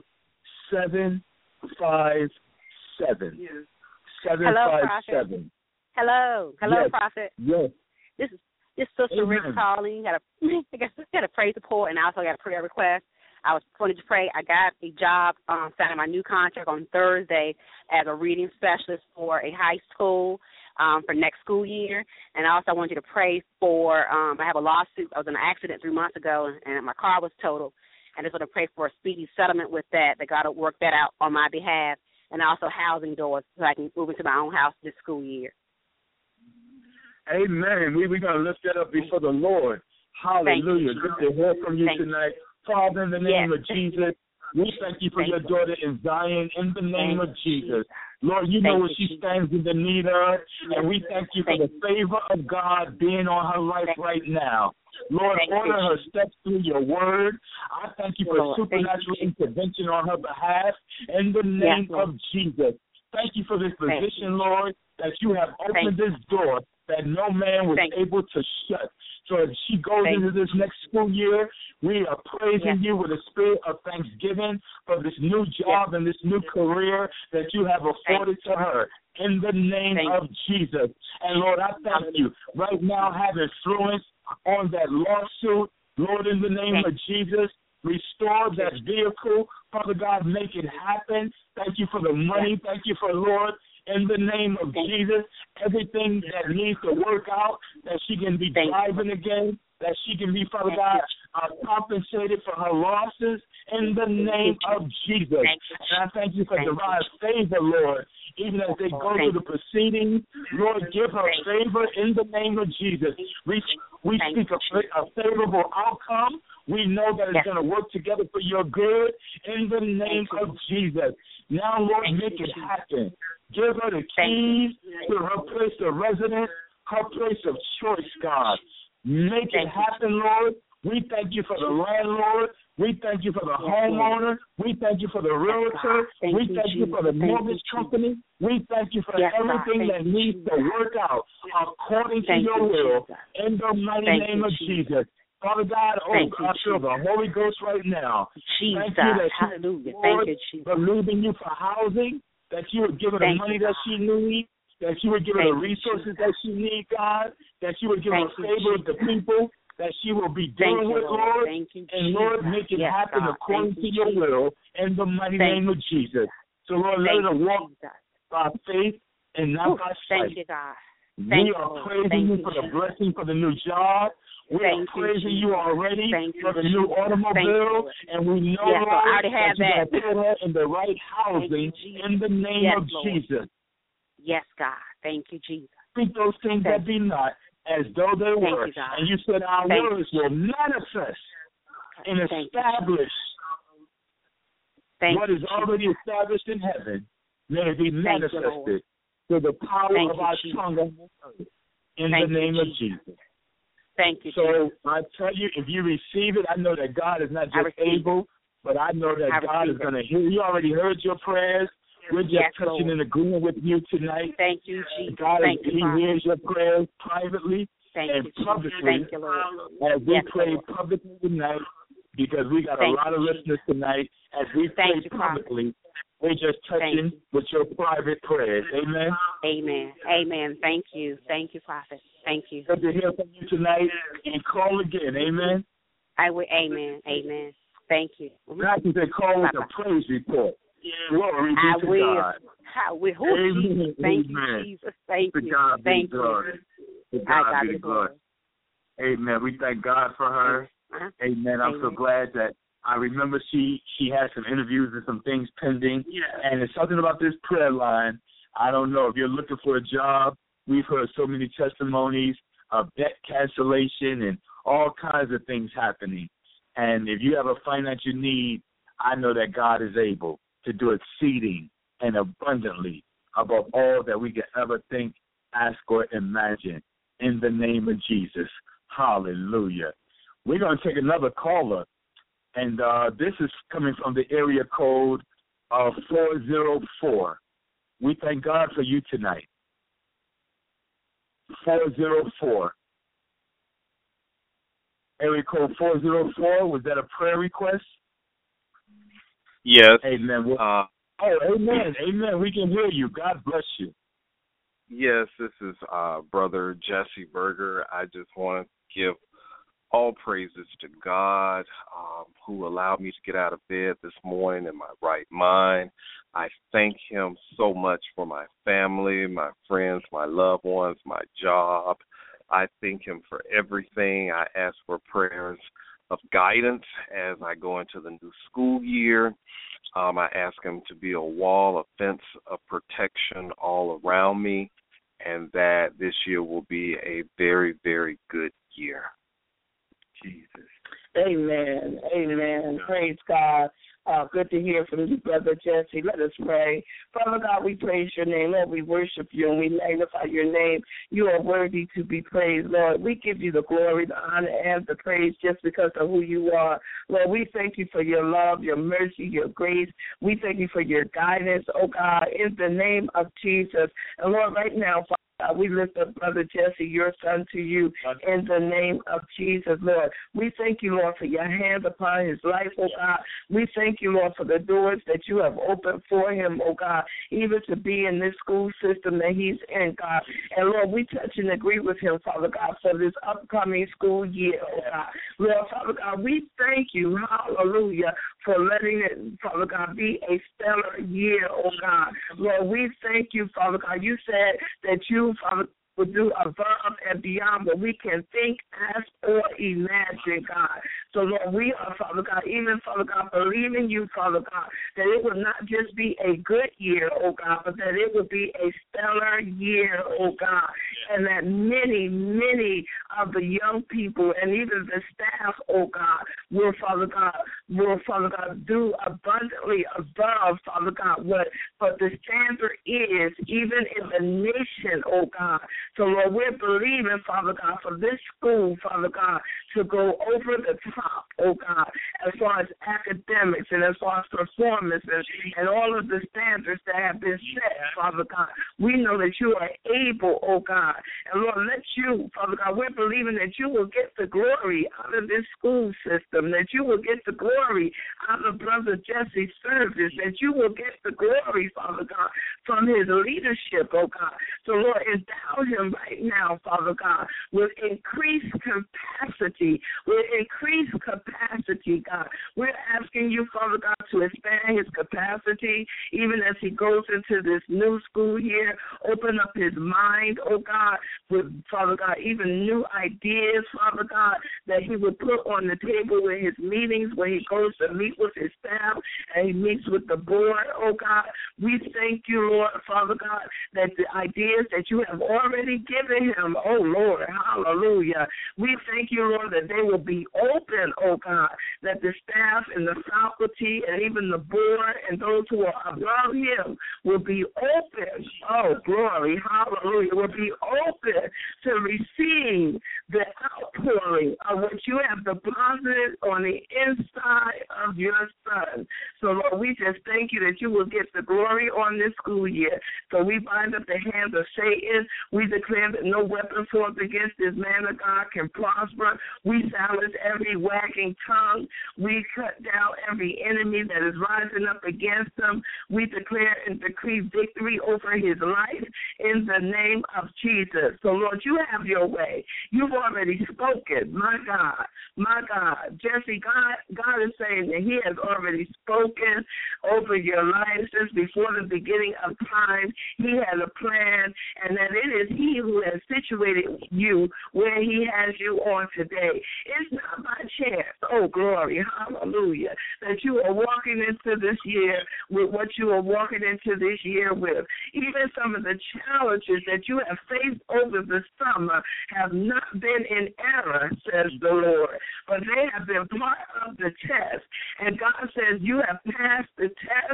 757. Yes. 757. Hello, yes. Prophet. Yes. This is Sister Rick calling. Had a praise report and I also got a prayer request. I was wanted to pray. I got a job signing my new contract on Thursday as a reading specialist for a high school for next school year. And also I wanted you to pray for, I have a lawsuit. I was in an accident 3 months ago and my car was totaled. And I just want to pray for a speedy settlement with that God will work that out on my behalf, and also housing doors so I can move into my own house this school year. Amen. We're going to lift that up before the Lord. Hallelujah. Good to hear from you tonight. Father, in the name of Jesus, we thank you for your daughter in Zion, in the name of Jesus. Lord, you know what she stands in the need of, and we thank you for the favor of God being on her life right now. Lord, order her steps through your word. I thank you for supernatural intervention on her behalf in the name of Jesus. Thank you for this position, Lord, that you have opened this door that no man was able to shut. So as she goes into this next school year, we are praising you with a spirit of thanksgiving for this new job and this new career that you have afforded to her in the name of Jesus. And Lord, I thank you right now have influence on that lawsuit. Lord, in the name of Jesus, restore that vehicle. Father God, make it happen. Thank you for the money. Thank you for, Lord, in the name of Jesus, everything that needs to work out, that she can be driving again, that she can be, Father God, compensated for her losses in the name of Jesus. And I thank you for divine favor, Lord, even as they go through the proceedings. Lord, give her favor in the name of Jesus. We speak a favorable outcome. We know that it's going to work together for your good in the name of Jesus. Now, Lord, make it happen. Give her the keys to her place of residence, her place of choice, God. Make it happen, Lord. We thank you for the landlord. We thank you for the homeowner. We thank you for the realtor. We thank you for the mortgage company. We thank you for everything that needs to work out according to your will in the mighty name of Jesus. Father God, I feel the Holy Ghost right now. Jesus, thank you that hallelujah. Lord, thank you, Jesus. Believing you for housing, that you would give her the money that she needs, that you would give her the resources that she needs, God, that you would give her favor with the people that she will be dealing with, Lord. And Lord, make it happen according to your will in the mighty name of Jesus. So, Lord, let her walk by faith and not by sight. Thank you, God. We are praising you for the blessing for the new job. We are praising you already for the new automobile, and we know, Lord, that you're going to put her in the right housing in the name of Jesus. Yes, God. Thank you, Jesus. Speak those things that be not as though they were. And you said our words will manifest and establish what is already established in heaven. May it be manifested to the power of our tongue on this earth in the name of Jesus. Thank you. So I tell you, if you receive it, I know that God is not just able, but I know that God is going to hear. You already heard your prayers. We're just touching and agreeing with you tonight. Thank you, Jesus. God, He hears your prayers privately and publicly as we pray publicly tonight, because we got a lot of listeners tonight. As we pray publicly, we're just touching with your private prayers. Amen? Amen. Amen. Thank you. Thank you, Prophet. Thank you. Good to hear from you tonight, and call again. Amen? I will. Amen. Amen. Thank you. Not to say call with a praise report. Glory be to God. I will. Amen. Thank you, Jesus. Thank you. Thank you. To God be the glory. Amen. We thank God for her. Amen. I'm so glad that I remember she had some interviews and some things pending. And it's something about this prayer line. I don't know if you're looking for a job. We've heard so many testimonies of debt cancellation and all kinds of things happening. And if you have a financial need, I know that God is able to do exceeding and abundantly above all that we could ever think, ask, or imagine in the name of Jesus. Hallelujah. We're going to take another caller, and this is coming from the area code 404. We thank God for you tonight. 404. Area code 404. Was that a prayer request? Yes. Amen. Amen. Amen. We can hear you. God bless you. Yes, this is Brother Jesse Berger. I just want to give all praises to God who allowed me to get out of bed this morning in my right mind. I thank him so much for my family, my friends, my loved ones, my job. I thank him for everything. I ask for prayers of guidance as I go into the new school year. I ask him to be a wall, a fence of protection all around me, and that this year will be a very, very good year. Jesus. Amen. Amen. Praise God. Good to hear from you, Brother Jesse. Let us pray. Father God, we praise your name. Lord, we worship you and we magnify your name. You are worthy to be praised, Lord. We give you the glory, the honor, and the praise just because of who you are. Lord, we thank you for your love, your mercy, your grace. We thank you for your guidance, oh God, in the name of Jesus. And Lord, right now, Father, we lift up Brother Jesse, your son, to you in the name of Jesus, Lord. We thank you, Lord, for your hand upon his life, oh God. We thank you, Lord, for the doors that you have opened for him, oh God, even to be in this school system that he's in, God. And, Lord, we touch and agree with him, Father God, for this upcoming school year, oh God. Lord, Father God, we thank you, hallelujah, for letting it, Father God, be a stellar year, oh God. Lord, we thank you, Father God. You said that you, Father, will do above and beyond what we can think, ask, or imagine, God. So, Lord, we are, Father God, even, Father God, believing you, Father God, that it will not just be a good year, oh God, but that it will be a stellar year, oh God, and that many, many of the young people and even the staff, oh God, will, Father God, do abundantly above, Father God, what the standard is, even in the nation, oh God. So, Lord, we're believing, Father God, for this school, Father God, to go over the top, oh God, as far as academics and as far as performance and all of the standards that have been set, Father God. We know that you are able, oh God. And, Lord, let you, Father God, we're believing that you will get the glory out of this school system, that you will get the glory out of Brother Jesse's service, that you will get the glory, Father God, from his leadership, oh God. So, Lord, endow him right now, Father God, with increased capacity, God. We're asking you, Father God, to expand his capacity even as he goes into this new school year. Open up his mind, oh God, with, Father God, even new ideas, Father God, that he would put on the table in his meetings when he goes to meet with his staff and he meets with the board, oh God. We thank you, Lord, Father God, that the ideas that you have already given him, oh Lord, hallelujah. We thank you, Lord, that they will be open, oh God, that the staff and the faculty and even the board and those who are above him will be open, oh glory, hallelujah, will be open to receive the outpouring of what you have deposited on the inside of your son. So, Lord, we just thank you that you will get the glory on this school year. So we bind up the hands of Satan. We declare that no weapon formed against this man of God can prosper. We silence every wagging tongue. We cut down every enemy that is rising up against him. We declare and decree victory over his life in the name of Jesus. So, Lord, you have your way. You've already spoken. My God, my God. Jesse, God is saying that he has already spoken over your life since before the beginning of time. He has a plan, and that it is he who has situated you where he has you on today. It's not by chance, oh glory, hallelujah, that you are walking into this year with what you are walking into this year with. Even some of the challenges that you have faced over the summer have not been in error, says the Lord, but they have been part of the test. And God says you have passed the test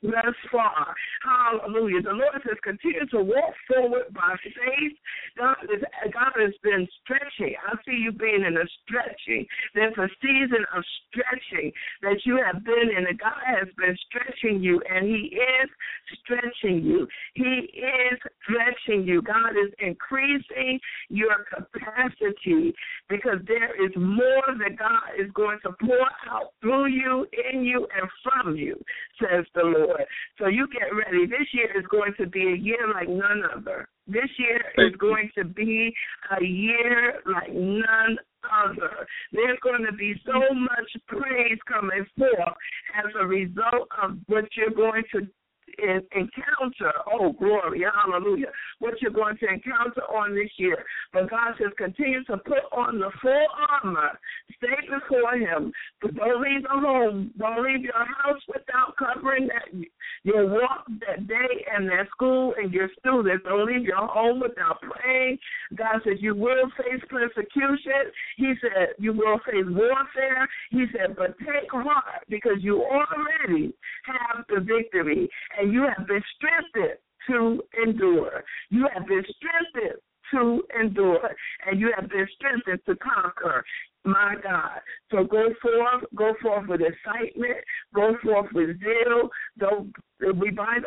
thus far. Hallelujah. The Lord says continue to walk forward by faith. God has been stretching. I see you being in a stretching. There's a season of stretching that you have been in, and God has been stretching you, and He is stretching you. He is stretching you. God is increasing your capacity because there is more that God is going to pour out through you, in you, and from you, says the Lord. So you get ready. This year is going to be a year like none other. This year is going to be a year like none other. There's going to be so much praise coming forth as a result of what you're going to encounter. Oh, glory, hallelujah. What you're going to encounter on this year. But God says continue to put on the full armor. Stay before Him. Don't leave the home. Don't leave your house without covering that your walk that day and that school and your students. Don't leave your home without praying. God says you will face persecution. He said you will face warfare. He said, but take heart because you already have the victory. And you have been strengthened to endure. You have been strengthened to endure. And you have been strengthened to conquer. My God. So go forth with excitement. Go forth with zeal. We bind,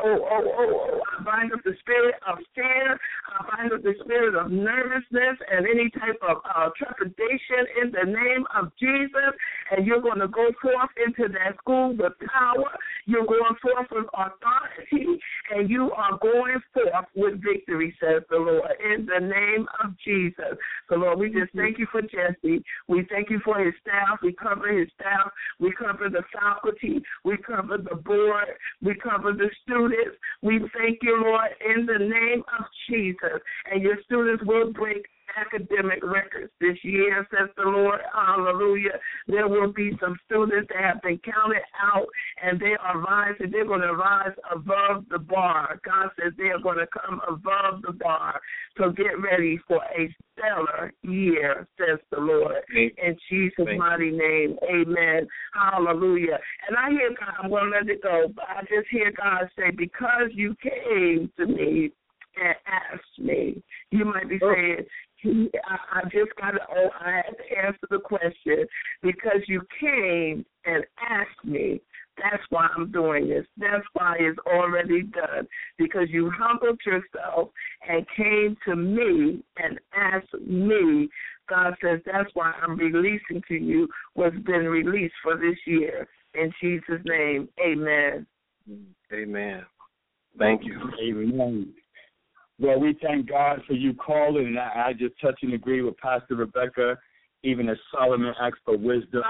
I bind up the spirit of fear. I bind up the spirit of nervousness and any type of trepidation in the name of Jesus. And you're going to go forth into that school with power. You're going forth with authority. And you are going forth with victory, says the Lord, in the name of Jesus. So, Lord, we just thank you for Jesse. We thank you for his staff. We cover his staff. We cover the faculty. We cover the board. We cover the students. We thank you, Lord, in the name of Jesus. And your students will break academic records this year, says the Lord. Hallelujah. There will be some students that have been counted out, and they are rising. They're going to rise above the bar. God says they are going to come above the bar. So get ready for a stellar year, says the Lord. In Jesus' mighty name, amen. Hallelujah. And I hear God, I'm going to let it go, but I just hear God say, because you came to me and asked me, you might be saying, I just got to, I had to answer the question, because you came and asked me. That's why I'm doing this. That's why it's already done, because you humbled yourself and came to me and asked me. God says that's why I'm releasing to you what's been released for this year. In Jesus' name, amen. Amen. Thank you. Amen. Well, we thank God for you calling, and I just touch and agree with Pastor Rebecca, even as Solomon asked for wisdom.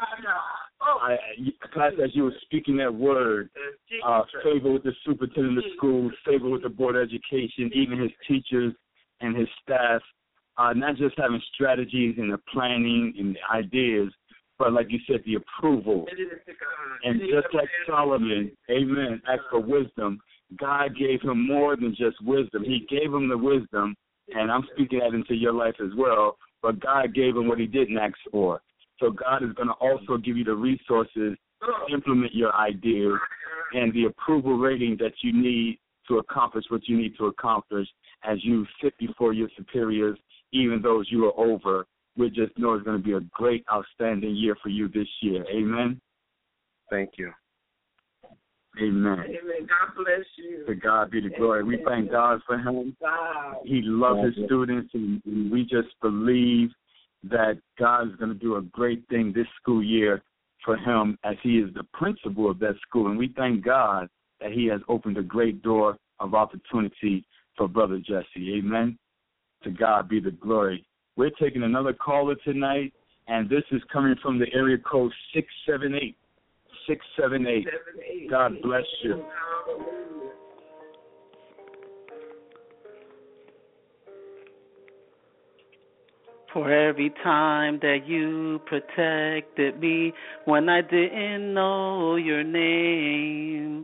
As you were speaking that word, favor with the superintendent of schools, favor with the board of education, even his teachers and his staff, not just having strategies and the planning and the ideas, but like you said, the approval. And just like Solomon, amen, asked for wisdom, God gave him more than just wisdom. He gave him the wisdom, and I'm speaking that into your life as well, but God gave him what he didn't ask for. So God is going to also give you the resources to implement your ideas and the approval rating that you need to accomplish what you need to accomplish as you sit before your superiors, even those you are over. We just know it's going to be a great, outstanding year for you this year. Amen? Thank you. Amen. Amen. God bless you. To God be the glory. We thank God for him. He loves his students, and we just believe that God is going to do a great thing this school year for him, as he is the principal of that school. And we thank God that he has opened a great door of opportunity for Brother Jesse. Amen. To God be the glory. We're taking another caller tonight, and this is coming from the area code 678. 678. God bless you. For every time that you protected me when I didn't know your name,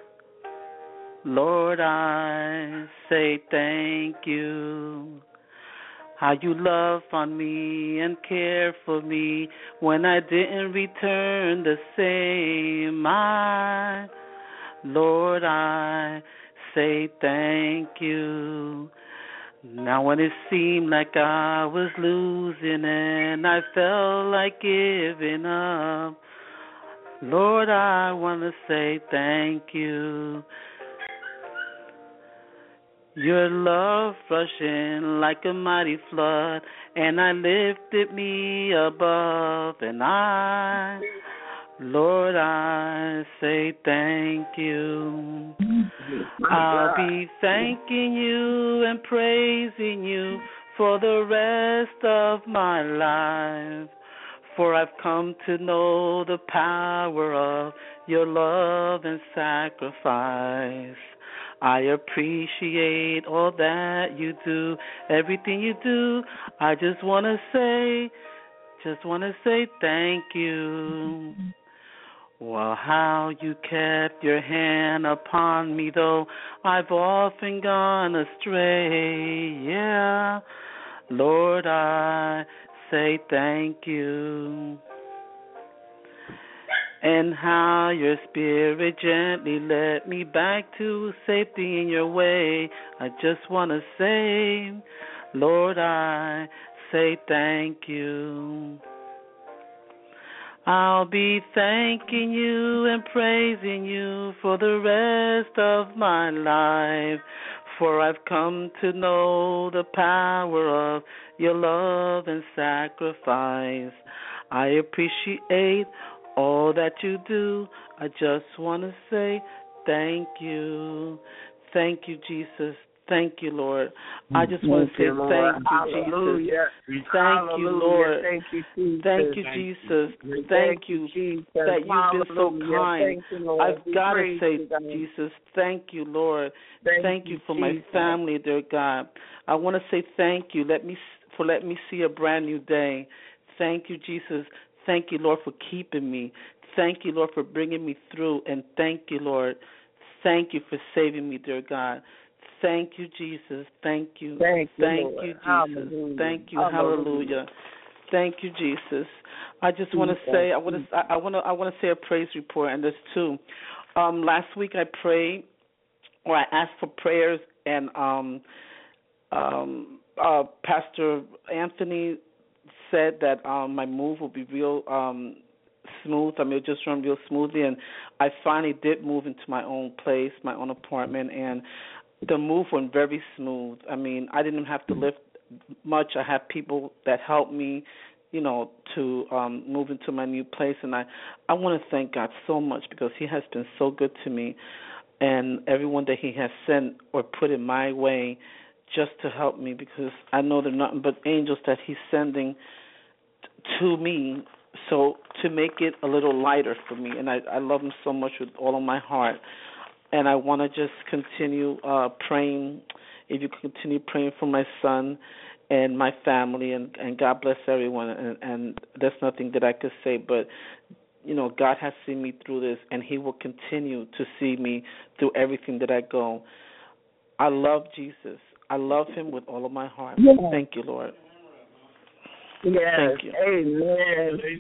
Lord, I say thank you. How you love on me and care for me when I didn't return the same. I Lord, I say thank you. Now when it seemed like I was losing and I felt like giving up, Lord, I want to say thank you. Your love rushing like a mighty flood, and I lifted me above, and Lord, I say thank you. I'll be thanking you and praising you for the rest of my life, for I've come to know the power of your love and sacrifice. I appreciate all that you do, everything you do. I just want to say thank you. Well, how you kept your hand upon me, though I've often gone astray. Yeah, Lord, I say thank you. And how your spirit gently led me back to safety in your way. I just want to say, Lord, I say thank you. I'll be thanking you and praising you for the rest of my life, for I've come to know the power of your love and sacrifice. I appreciate all that you do. I just want to say thank you. Thank you, Jesus. Thank you, Lord. I just want to say thank you, Jesus. Thank you, Lord. Thank you, Jesus. Thank you, Jesus. Thank you that you've been so kind. I've got to say, Jesus, thank you, Lord. Thank you for my family, dear God. I want to say thank you. Let me see a brand new day. Thank you, Jesus. Thank you, Lord, for keeping me. Thank you, Lord, for bringing me through. And thank you, Lord. Thank you for saving me, dear God. Thank you, Jesus. Thank you. Thank you, Jesus. Hallelujah. Thank you. Hallelujah. Thank you, Jesus. I just want to say, I want to say a praise report, and there's two. Last week I prayed, or I asked for prayers, and Pastor Anthony said that my move will be real smooth. I mean, it'll just run real smoothly, and I finally did move into my own place, my own apartment, and the move went very smooth. I mean, I didn't have to lift much. I have people that helped me, to move into my new place, and I want to thank God so much because He has been so good to me, and everyone that He has sent or put in my way just to help me, because I know they're nothing but angels that He's sending to me, so to make it a little lighter for me. And I love Him so much with all of my heart. And I want to just continue praying, if you can continue praying for my son and my family, and God bless everyone. And there's nothing that I could say, but, God has seen me through this, and He will continue to see me through everything that I go. I love Jesus. I love Him with all of my heart. Yes. Thank you, Lord. Yes. Thank you. Amen.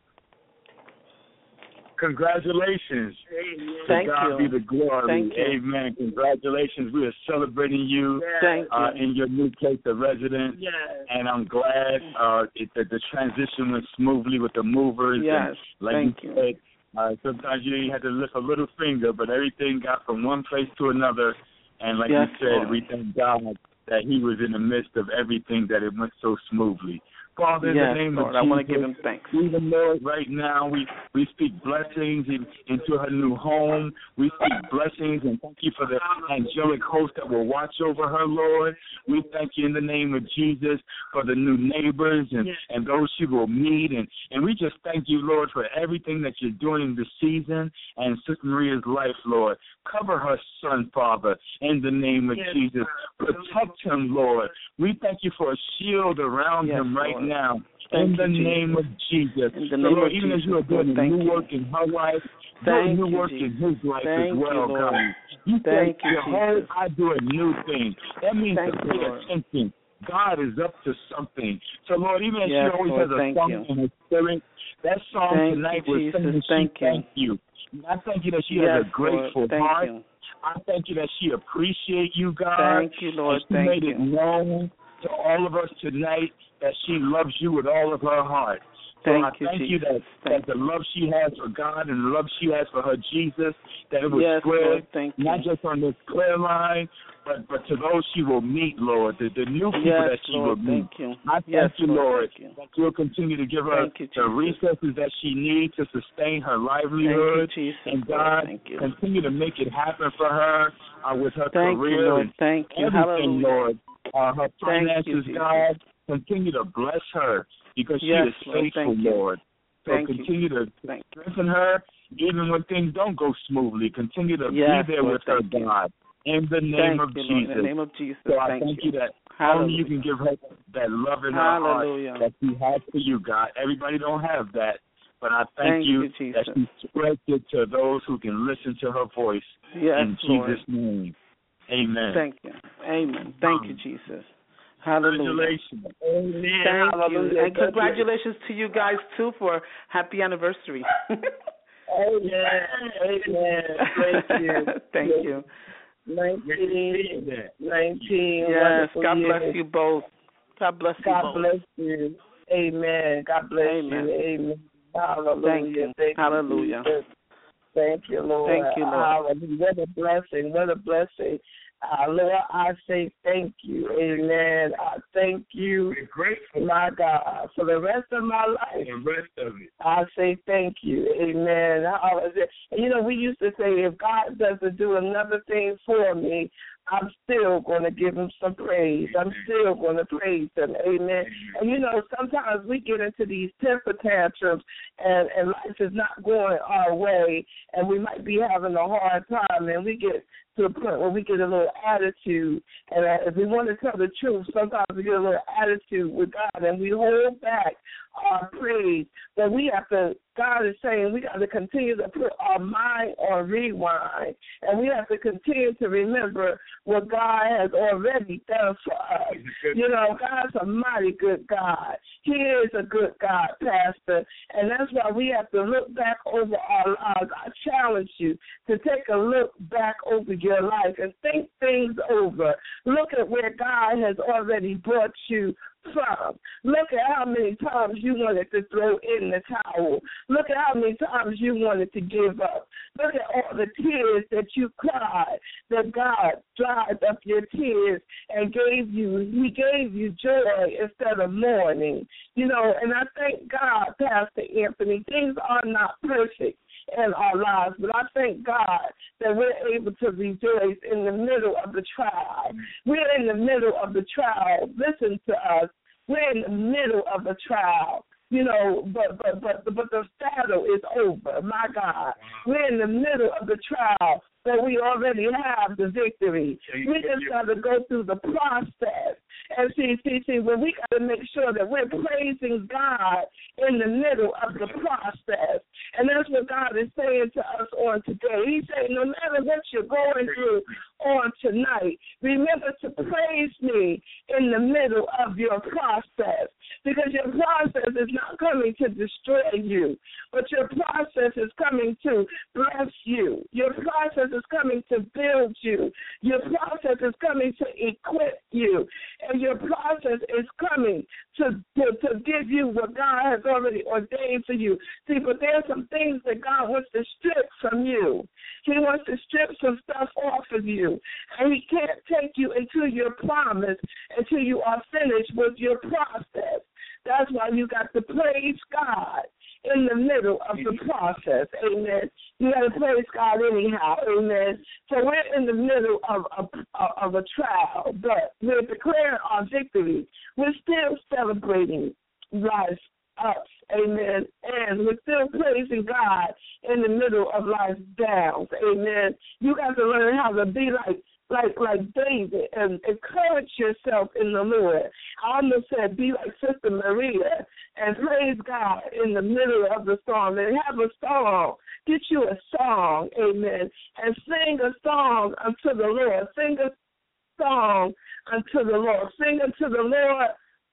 Congratulations. Amen. Thank God you. be the glory. Thank you. Amen. Congratulations. We are celebrating you in your new place of residence. Yes. And I'm glad that the transition went smoothly with the movers. Yes. And like Thank you said, sometimes you had to lift a little finger, but everything got from one place to another. And like you said, Lord. we thank God that He was in the midst of everything, that it went so smoothly. Father, in the name Lord, of Jesus, I want to give Him thanks. Even Lord, right now we speak blessings into her new home. We speak blessings and thank you for the angelic host that will watch over her, Lord. We thank you in the name of Jesus for the new neighbors and those she will meet. And we just thank you, Lord, for everything that you're doing in this season and Sister Maria's life, Lord. Cover her son, Father, in the name of Jesus. Protect him, Lord. We thank you for a shield around him right now. In the name of Jesus. In the name of even as you are doing a new work in her life, do a new work in his life as well, God. You said, behold, I do a new thing. That means to pay attention. God is up to something. So, Lord, even as Yes, she always Lord, has a thank song you. in her spirit, that song Thank tonight you, was Jesus. saying Thank you. thank you. I thank you that she Yes, has a grateful Lord, thank heart. you. I thank you that she appreciates you, God. Thank you, Lord. And she Thank made you. it known to all of us tonight that she loves you with all of her heart. So Thank I you, thank you Jesus. that the love she has for God and the love she has for her Jesus, that it was Yes, spread Lord, thank you. not just on this prayer line, but to those she will meet, Lord, the new people Yes, that she Lord, will meet. thank you. I thank Yes, you, Lord, thank you. that you'll continue to give her Thank you, the Jesus. resources that she needs to sustain her livelihood. Thank you, Jesus. And Lord, God, thank you. continue to make it happen for her with her Thank career you, Lord. and Thank you. everything, Hallelujah. Lord. Her Thank finances, you, Jesus. God, continue to bless her because Yes, she is Lord, faithful, thank you. Lord. So Thank continue to Thank you. strengthen her even when things don't go smoothly. Continue to Yes, be there Lord, with her, thank you. God, in the name of Thank you, Lord. Jesus. In the name of Jesus. So I thank thank you that Hallelujah. only you can give her that love in her Hallelujah. heart that she has for you, God. Everybody don't have that, but I thank you, that Jesus. she spreads it to those who can listen to her voice. Yes, in Lord. Jesus' name. Amen. Thank you. Amen. Thank you, Jesus. Hallelujah. Congratulations. Amen. Thank Hallelujah. you. And congratulations to you guys, too, for happy anniversary. Amen. Amen. Thank you. Thank you. 19. Yes, God bless years. you both. God bless you God both. bless you. Amen. God bless Amen. you. Amen. Hallelujah. Thank you. Hallelujah. Jesus. Thank you, Lord. Thank you, Lord. Hallelujah. What a blessing. What a blessing. Lord, I say thank you. Amen. I thank you, We're grateful. my God, for the rest of my life. The rest of it. I say thank you. Amen. Hallelujah. You know, we used to say, if God doesn't do another thing for me, I'm still going to give him some praise. I'm still going to praise him. Amen. And, you know, sometimes we get into these temper tantrums and life is not going our way and we might be having a hard time and we get to a point where we get a little attitude. And if we want to tell the truth, sometimes we get a little attitude with God and we hold back our praise. But we have to, God is saying we got to continue to put our mind on rewind. And we have to continue to remember what God has already done for us. You know, God's a mighty good God. He is a good God, Pastor. And that's why we have to look back over our lives. I challenge you to take a look back over your life and think things over. Look at where God has already brought you from. Look at how many times you wanted to throw in the towel. Look at how many times you wanted to give up. Look at all the tears that you cried, that God dried up your tears and He gave you joy instead of mourning. You know, and I thank God, Pastor Anthony, things are not perfect in our lives, but I thank God that we're able to rejoice in the middle of the trial. We're in the middle of the trial. Listen to us. We're in the middle of the trial. You know, but the battle is over. My God, we're in the middle of the trial, but we already have the victory. We just got to go through the process. And see, when we got to make sure that we're praising God in the middle of the process. And that's what God is saying to us on today. He's saying, no matter what you're going through on tonight, remember to praise me in the middle of your process. Because your process is not coming to destroy you, but your process is coming to bless you. Your process is coming to build you. Your process is coming to equip you. And your process is coming to give you what God has already ordained for you. See, but there's some things that God wants to strip from you. He wants to strip some stuff off of you. And he can't take you into your promise until you are finished with your process. That's why you got to praise God in the middle of the process. Amen. You got to praise God anyhow. Amen. So we're in the middle of a trial, but we're declaring our victory. We're still celebrating life's ups. Amen. And we're still praising God in the middle of life's downs. Amen. You got to learn how to be like David and encourage yourself in the Lord. I almost said be like Sister Maria and praise God in the middle of the storm and have a song. Get you a song, amen, and sing a song unto the Lord. Sing a song unto the Lord. Sing unto the Lord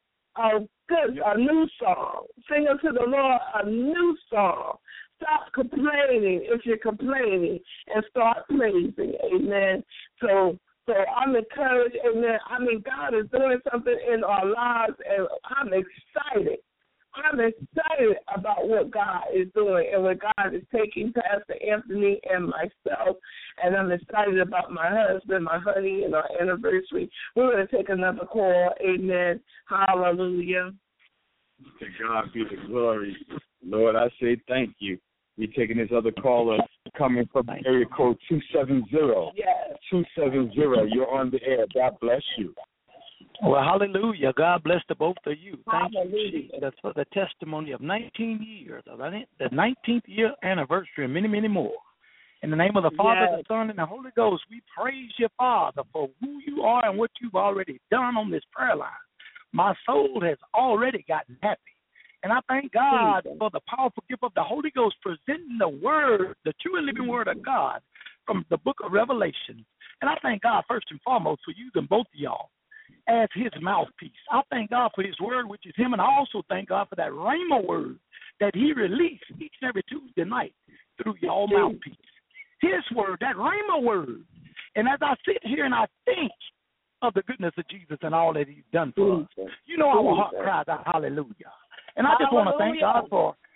a new song. Sing unto the Lord a new song. Stop complaining if you're complaining and start praising. Amen. So I'm encouraged. Amen. I mean, God is doing something in our lives, and I'm excited. I'm excited about what God is doing and what God is taking Pastor Anthony and myself. And I'm excited about my husband, my honey, and our anniversary. We're going to take another call. Amen. Hallelujah. To God be the glory. Lord, I say thank you. We're taking this other caller coming from area code 270. Yes. 270. You're on the air. God bless you. Well, hallelujah. God bless the both of you. Thank Hallelujah. you, Jesus, for the testimony of 19 years, of the 19th year anniversary, and many, many more. In the name of the Father, Yes. the Son, and the Holy Ghost, we praise you, Father, for who you are and what you've already done on this prayer line. My soul has already gotten happy. And I thank God for the powerful gift of the Holy Ghost presenting the word, the true and living word of God from the book of Revelation. And I thank God first and foremost for using both of y'all as his mouthpiece. I thank God for his word, which is him, and I also thank God for that rhema word that he released each and every Tuesday night through y'all mouthpiece. His word, that rhema word. And as I sit here and I think of the goodness of Jesus and all that he's done for us, you know our heart cries out, hallelujah. And I just want to thank God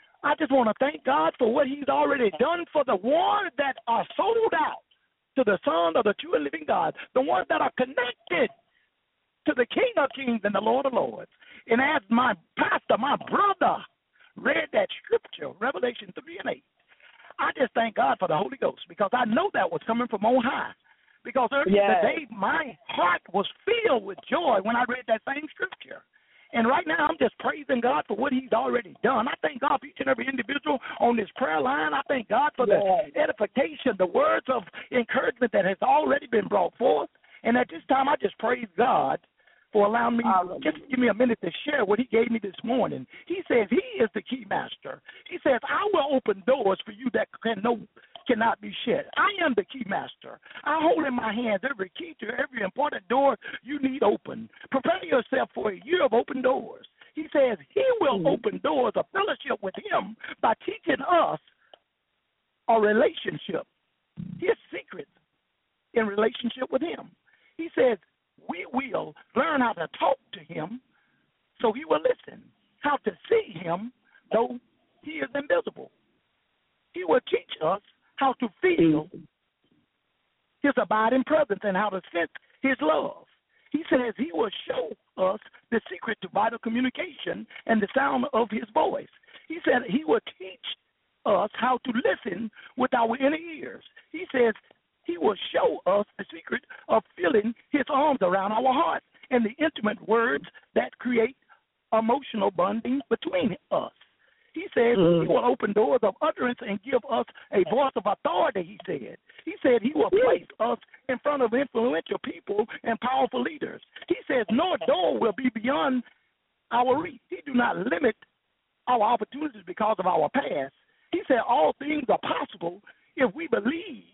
for what he's already done for the ones that are sold out to the Son of the true and living God, the ones that are connected to the King of Kings and the Lord of Lords. And as my pastor, my brother, read that scripture, Revelation 3 and 8, I just thank God for the Holy Ghost because I know that was coming from on high. Because earlier today, my heart was filled with joy when I read that same scripture. And right now, I'm just praising God for what he's already done. I thank God for each and every individual on this prayer line. I thank God for the edification, the words of encouragement that has already been brought forth. And at this time, I just praise God for allowing me, just give me a minute to share what he gave me this morning. He says he is the key master. He says, I will open doors for you that cannot be shut. I am the key master. I hold in my hands every key to every important door you need open. Prepare yourself for a year of open doors. He says he will open doors of fellowship with him by teaching us a relationship, his secrets in relationship with him. He says we will learn how to talk to him so he will listen, how to see him though he is invisible. He will teach us how to feel his abiding presence and how to sense his love. He says he will show us the secret to vital communication and the sound of his voice. He said he will teach us how to listen with our inner ears. He says he will show us the secret of feeling his arms around our hearts and the intimate words that create emotional bonding between us. He says he will open doors of utterance and give us a voice of authority, he said. He said he will place us in front of influential people and powerful leaders. He says no door will be beyond our reach. He do not limit our opportunities because of our past. He said all things are possible if we believe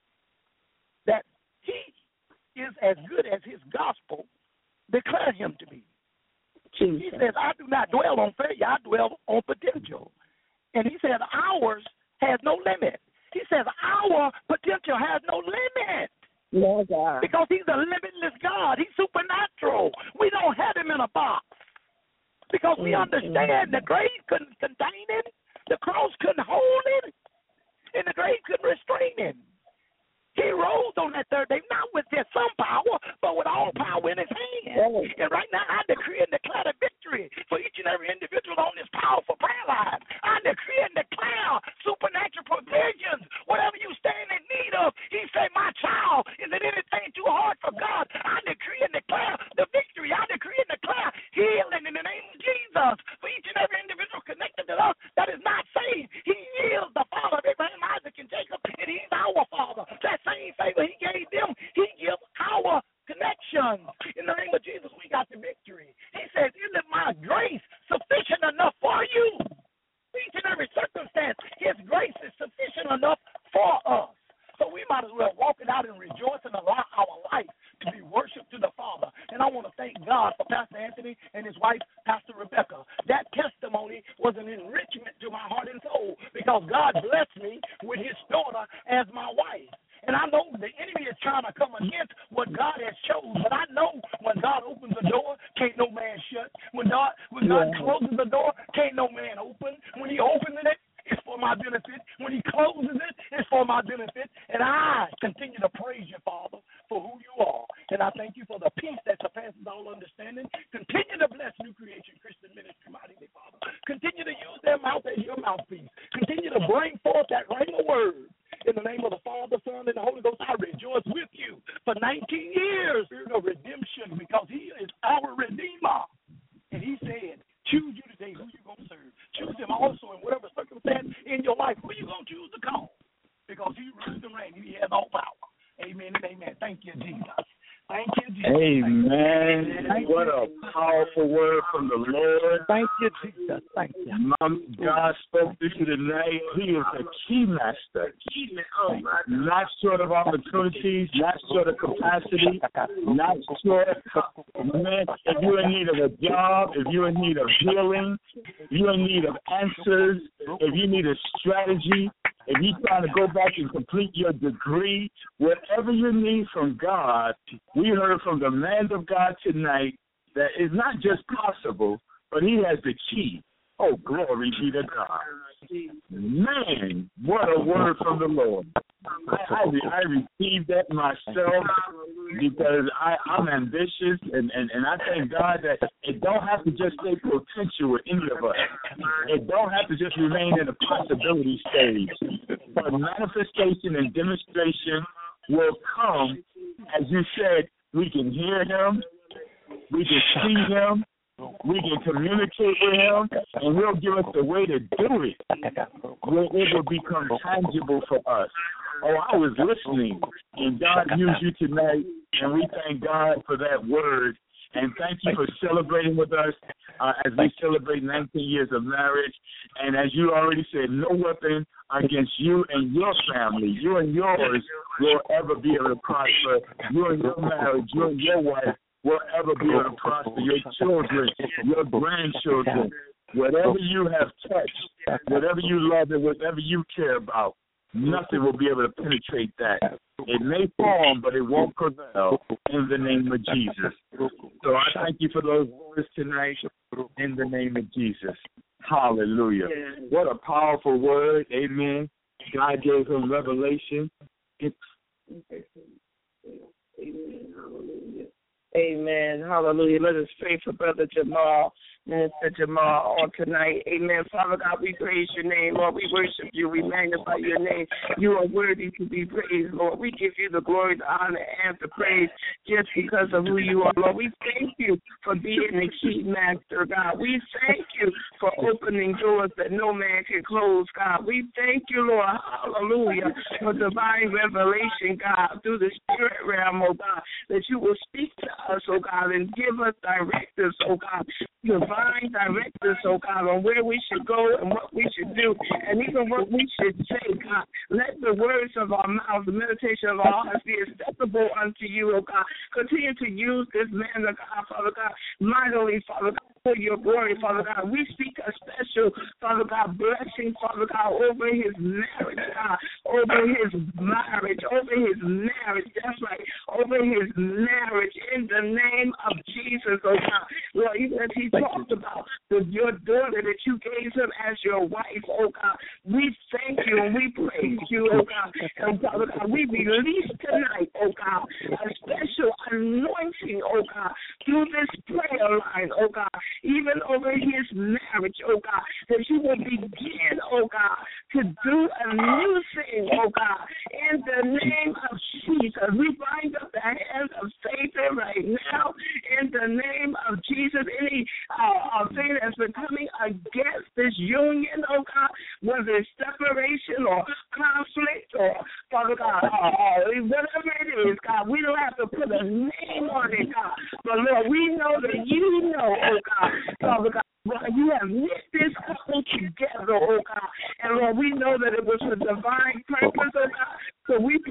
that he is as good as his gospel declared him to be. Jesus. He says, I do not dwell on failure, I dwell on potential. And he says, ours has no limit. He says, our potential has no limit. No, God. Because he's a limitless God. He's supernatural. We don't have him in a box. Because we understand the grave couldn't contain him, the cross couldn't hold him, and the grave couldn't restrain him. He rose on that third day, not with just some power, but with all power in his hand. And right now, I decree and declare the victory for each and every individual on this powerful prayer line. I decree and declare supernatural provisions, whatever you stand in need of. He said, my child, is it anything too hard for God? I decree and declare the victory. I decree and declare healing in the name of Jesus for each and every individual connected to us that is not saved. He is the Father of Abraham, Isaac, and Jacob, and he's our Father. That same favor he gave them, he gives our connection. In the name of Jesus, we got the victory. He says, isn't my grace sufficient enough for you? Each and every circumstance, his grace is sufficient enough for us. So we might as well walk it out and rejoice and allow our life to be worship Pastor Rebecca. That testimony was an enrichment to my heart and soul because God blessed me with his daughter as my wife. And I know the enemy is trying to come against what God has chosen, but I know when God opens the door, can't no man shut. When God closes the door, can't no man open. When he opens it, it's for my benefit. When he closes it, it's for my benefit. And I continue to praise you, Father, for who you are. And I thank you for the peace that surpasses all understanding. Continue to bless New Creation Christian Ministry, mightily, Father. Continue to use their mouth as your mouthpiece. Continue to bring forth that rhema word. In the name of the Father, Son, and the Holy Ghost, I rejoice with you for 19 years of redemption because he is our Redeemer. And he said, choose you today who you're going to serve. Choose him also in whatever circumstance in your life. Who you going to choose to call? Because he rules and reigns and he has all power. Amen and amen. Thank you, Jesus. Thank you, Jesus. Amen. What a powerful word from the Lord. Thank you, Jesus. Thank you. God spoke to you tonight. He is a key master. Not short of opportunities, not short of capacity, not short of, man, if you're in need of a job, if you're in need of healing, if you're in need of answers, if you need a strategy, if you're trying to go back and complete your degree, whatever you need from God, we heard from the man of God tonight that it's not just possible, but he has the key. Oh, glory be to God. Man, what a word from the Lord. I received that myself because I'm ambitious, and I thank God that it don't have to just stay potential with any of us. It don't have to just remain in the possibility stage. But manifestation and demonstration will come, as you said, we can hear him, we can see him, we can communicate with him, and he'll give us the way to do it. Where it will become tangible for us. Oh, I was listening, and God used you tonight, and we thank God for that word. And thank you for celebrating with us as we celebrate 19 years of marriage. And as you already said, no weapon against you and your family, you and yours, will ever be able to prosper. You and your marriage, you and your wife will ever be able to prosper. Your children, your grandchildren, whatever you have touched, whatever you love and whatever you care about, nothing will be able to penetrate that. It may form, but it won't prevail in the name of Jesus. So I thank you for those words tonight in the name of Jesus. Hallelujah. What a powerful word. Amen. God gave him revelation. Amen. Hallelujah. Let us pray for Brother Jamal, Minister Jamal, on tonight. Amen. Father God, we praise your name. Lord, we worship you. We magnify your name. You are worthy to be praised, Lord. We give you the glory, the honor, and the praise just because of who you are, Lord. We thank you for being the key master, God. We thank you for opening doors that no man can close, God. We thank you, Lord, hallelujah, for divine revelation, God, through the spirit realm, oh God, that you will speak to us, oh God, and give us directives, oh God, divine directives, oh God, on where we should go and what we should do, and even what we should say, God. Let the words of our mouth, the meditation of our hearts be acceptable unto you, oh God. Continue to use this man of God, Father God, mightily, Father God, for your glory, Father God. We speak a special, Father God, blessing, Father God, over his marriage, God, over his marriage, that's right, over his marriage, in the name of Jesus, oh God. Lord, even as he talked about your daughter that you gave him as your wife, oh God, we thank you and we praise you, oh God. And Father God, we release tonight, oh God, a special anointing, oh God, through this prayer line, oh God, even over his marriage, oh God, that you will begin, oh God, to do a new thing, oh God, in the name of Jesus. We bind up the hands of Satan right now, in the name of Jesus. Any thing that's been coming against this union, oh God, whether it's separation or conflict or, Father God, whatever it is, God, we don't have to put a name on it, God. But Lord, we know that you know, oh God, Father God, you have knit this couple together, oh God. And Lord, we know that it was a divine purpose, oh God. So we pray,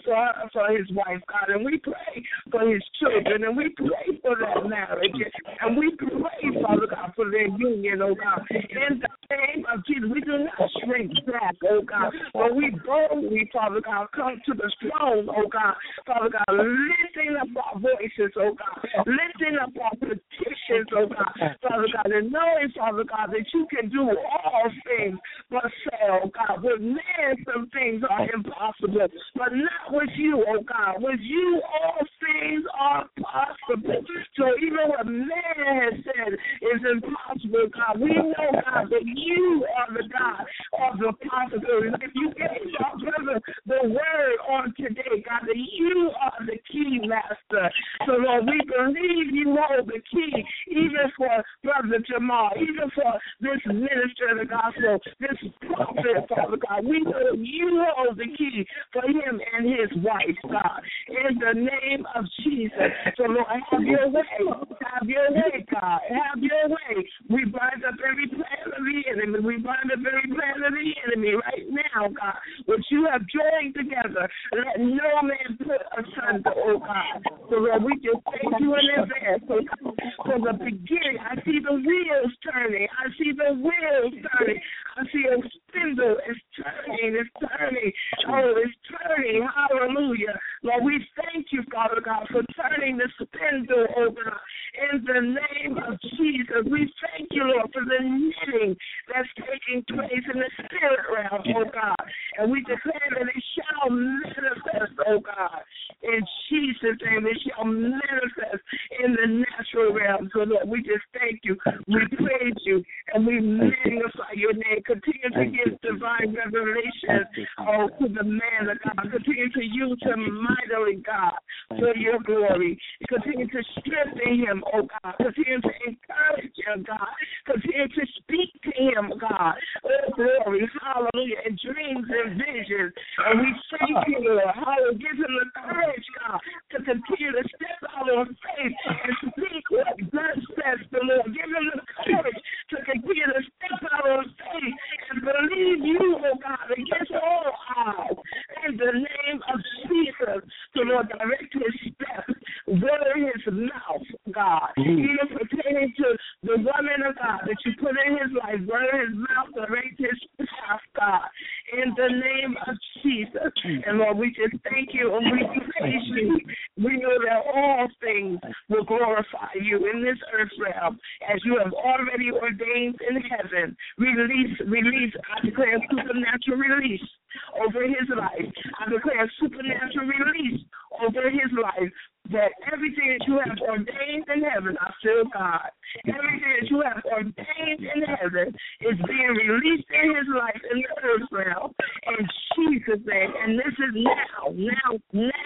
for his wife, God, and we pray for his children, and we pray for that marriage, and we pray, Father God, for their union, oh God. In the name of Jesus, we do not shrink back, oh God, but we boldly, Father God, come to the throne, oh God, Father God, lifting up our voices, oh God, lifting up our petitions, oh God, Father God, and knowing, Father God, that you can do all things but fail, God. With man, some things are impossible, but not with you, oh God. With you, all things are possible. So even what man has said is impossible, God, we know, God, that you are the God of the possibilities. If you gave our brother the word on today, God, that you are the key master. So, Lord, we believe you hold the key, even for Brother Jamal, even for this minister of the gospel, this prophet, Father God. We know you hold the key for him and his wife, God, in the name of Jesus. So, Lord, have your way. Have your way, God. Have your way. We bind up every plan of the enemy. We bind up every plan of the enemy right now, God, which you have joined together. Let no man put asunder, oh God. So, Lord, we just thank you in advance for the beginning. I see the wheels turning. I see the wheels turning. I see a spindle. It's turning. It's turning. Oh, it's turning. Hallelujah. Lord, we thank you, Father God, for turning the spindle, oh God, in the name of Jesus. We thank you, Lord, for the knitting that's taking place in the spirit realm, oh God. And we declare that it shall manifest, oh God. In Jesus' name, it shall manifest in the natural realm. So, Lord, we just thank you. We praise you, and we magnify your name. Continue to give divine revelation, oh, to the man of God. Continue to use him mightily, God, for your glory. Continue to strengthen him, oh God. Continue to encourage him, God. Continue to speak to him, God. Oh, glory, hallelujah, in dreams and visions. And we thank you, Lord. Hallelujah. Give him the courage, God, to continue to step out on faith and speak what thus says the Lord. Give him the courage to continue to step out on faith and believe you, oh God, against all odds. In the name of Jesus, the Lord, direct his steps, word his mouth, God. Even pertaining to the woman of God that you put in his life, word his mouth, direct his path, God. In the name of Jesus. And Lord, we just thank you and we praise you. We know that all things will glorify you in this earth realm as you have already ordained in heaven. Release, I declare supernatural release over his life. I declare supernatural release over his life, that everything that you have ordained in heaven, I feel God, everything that you have ordained in heaven is being released in his life in the earth realm in Jesus' name. And this is now.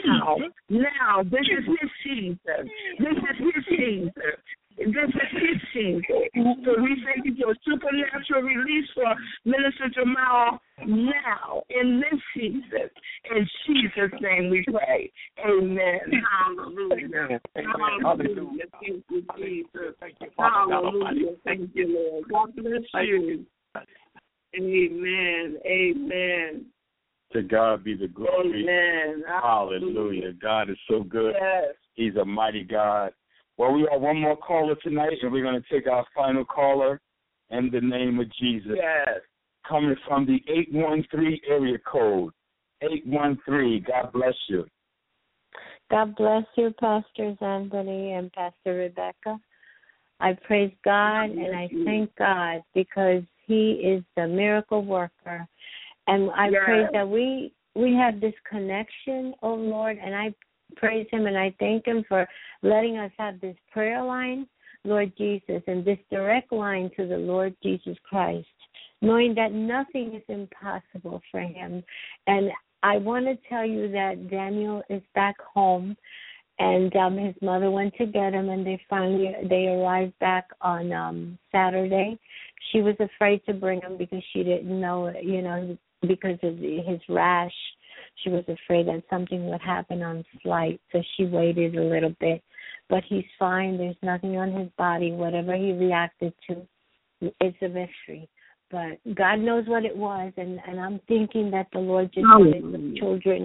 This is his season. This is his season. This is his season. So we thank you for supernatural release for Minister Jamal now in this season. In Jesus' name we pray. Amen. Hallelujah. Hallelujah. Thank you, Jesus. Hallelujah. Thank you, Lord. God bless you. Amen. Amen. To God be the glory. Amen. Hallelujah. God is so good. Yes. He's a mighty God. Well, we have one more caller tonight, and we're going to take our final caller in the name of Jesus. Yes. Coming from the 813 area code. 813. God bless you. God bless you, Pastors Anthony and Pastor Rebecca. I praise God and I thank God because he is the miracle worker. And I praise that we have this connection, oh Lord, and I praise him and I thank him for letting us have this prayer line, Lord Jesus, and this direct line to the Lord Jesus Christ, knowing that nothing is impossible for him. And I want to tell you that Daniel is back home, and his mother went to get him, and they arrived back on Saturday. She was afraid to bring him because she didn't know, because of his rash. She was afraid that something would happen on flight, so she waited a little bit. But he's fine. There's nothing on his body. Whatever he reacted to, it's a mystery. But God knows what it was, and I'm thinking that the Lord just wanted the children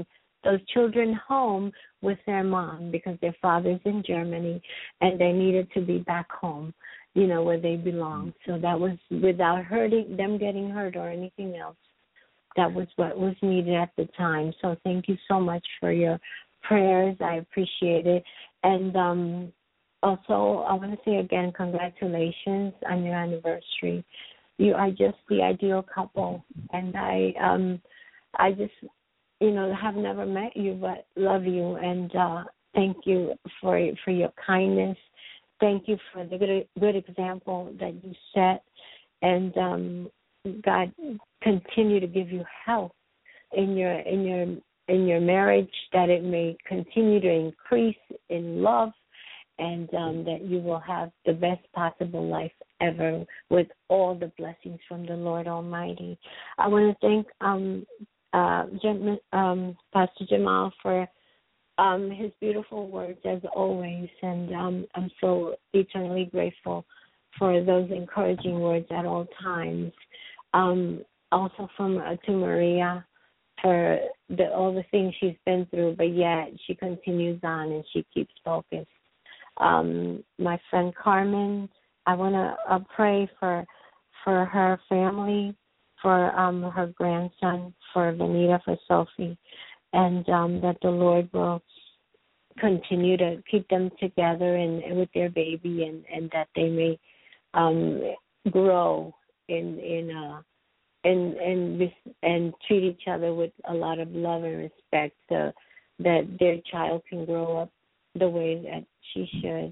those children home with their mom because their father's in Germany and they needed to be back home, where they belong. So that was without hurting them, getting hurt or anything else. That was what was needed at the time. So thank you so much for your prayers. I appreciate it. And also, I want to say again, congratulations on your anniversary. You are just the ideal couple, and I just, have never met you, but love you, and thank you for your kindness. Thank you for the good example that you set, and God continue to give you health in your marriage, that it may continue to increase in love, and that you will have the best possible life ever with all the blessings from the Lord Almighty. I want to thank Pastor Jamal for his beautiful words as always, and I'm so eternally grateful for those encouraging words at all times. Also to Maria for all the things she's been through, but yet she continues on and she keeps focused. My friend Carmen, I want to pray for her family, for her grandson, for Vanita, for Sophie, and that the Lord will continue to keep them together and with their baby, and that they may grow and treat each other with a lot of love and respect, so that their child can grow up the way that she should.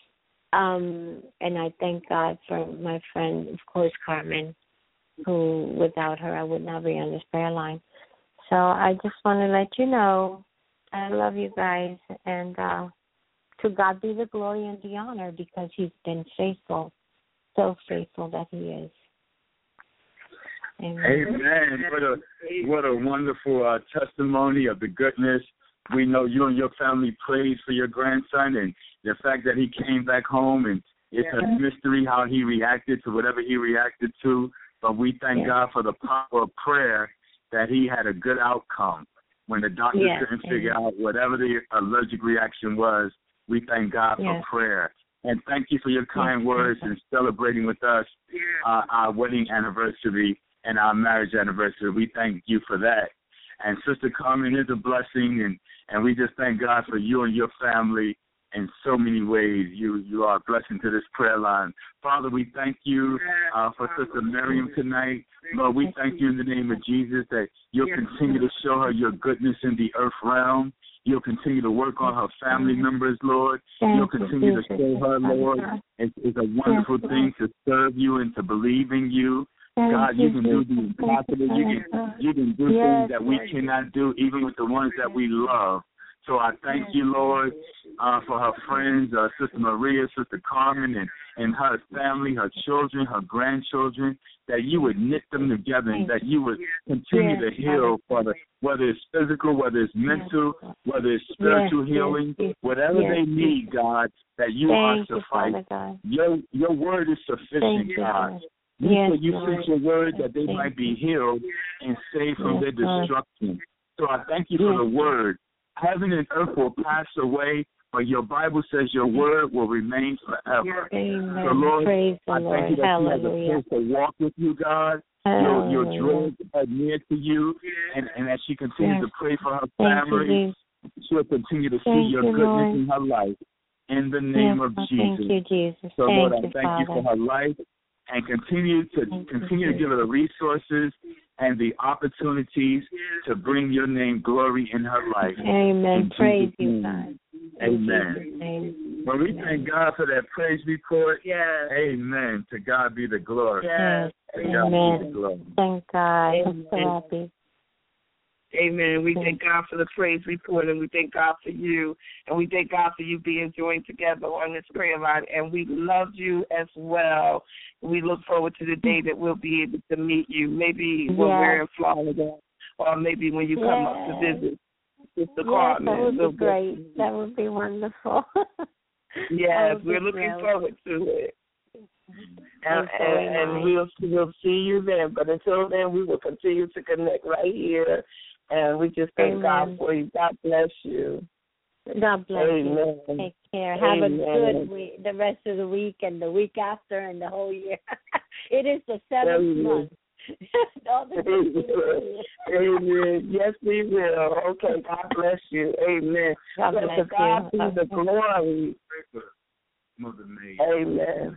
And I thank God for my friend, of course, Carmen, who without her I would not be on this prayer line. So I just want to let you know I love you guys, and to God be the glory and the honor, because he's been faithful, so faithful that he is. Amen. Amen. What a wonderful testimony of the goodness. We know you and your family prayed for your grandson, and the fact that he came back home, and it's a mystery how he reacted to whatever he reacted to. But we thank God for the power of prayer, that he had a good outcome. When the doctors couldn't figure out whatever the allergic reaction was, we thank God for prayer. And thank you for your kind words and celebrating with us our wedding anniversary and our marriage anniversary. We thank you for that. And Sister Carmen is a blessing, and we just thank God for you and your family in so many ways. You are a blessing to this prayer line. Father, we thank you for Sister Miriam tonight. Lord, we thank you in the name of Jesus that you'll continue to show her your goodness in the earth realm. You'll continue to work on her family members, Lord. You'll continue to show her, Lord. It's a wonderful thing to serve you and to believe in you. God, you can do the impossible. You can do things that we cannot do, even with the ones that we love. So I thank you, Lord, for her friends, Sister Maria, Sister Carmen, and her family, her children, her grandchildren, that you would knit them together and that you would continue to heal, Father, whether it's physical, whether it's mental, whether it's spiritual healing, whatever they need, God, that you are suffice. Your word is sufficient, God. You sent your word that they might be healed and saved from their destruction. So I thank you for the word. Heaven and earth will pass away, but your Bible says your word will remain forever. Amen. So, Lord, praise I thank you that you have a place to walk with you, God. Your dreams are near to you, and as she continues to pray for her family, she'll continue to see your goodness in her life. In the name of Jesus. Thank you, Jesus. So, Lord, I thank you for her life, and continue to give her the resources and the opportunities to bring your name glory in her life. Amen. Praise you, God. Amen. Well, we thank God for that praise report. Yes. Amen. To God be the glory. Yes. To God be the glory. Thank God. I'm so happy. Amen. We thank God for the praise report, and we thank God for you, and we thank God for you being joined together on this prayer line, and we love you as well. We look forward to the day that we'll be able to meet you, maybe when we're in Florida, or maybe when you come up to visit Sister Carmen. That would be great. That would be wonderful. Yes, we're looking forward to it. And we'll see you then. But until then, we will continue to connect right here And we just thank God for you. God bless you. God bless Amen. you. Take care. Have a good week, the rest of the week and the week after and the whole year. It is the 7th month. Amen. Yes, we will. Okay, God bless you. Amen. God bless to God you. be the glory. Amen.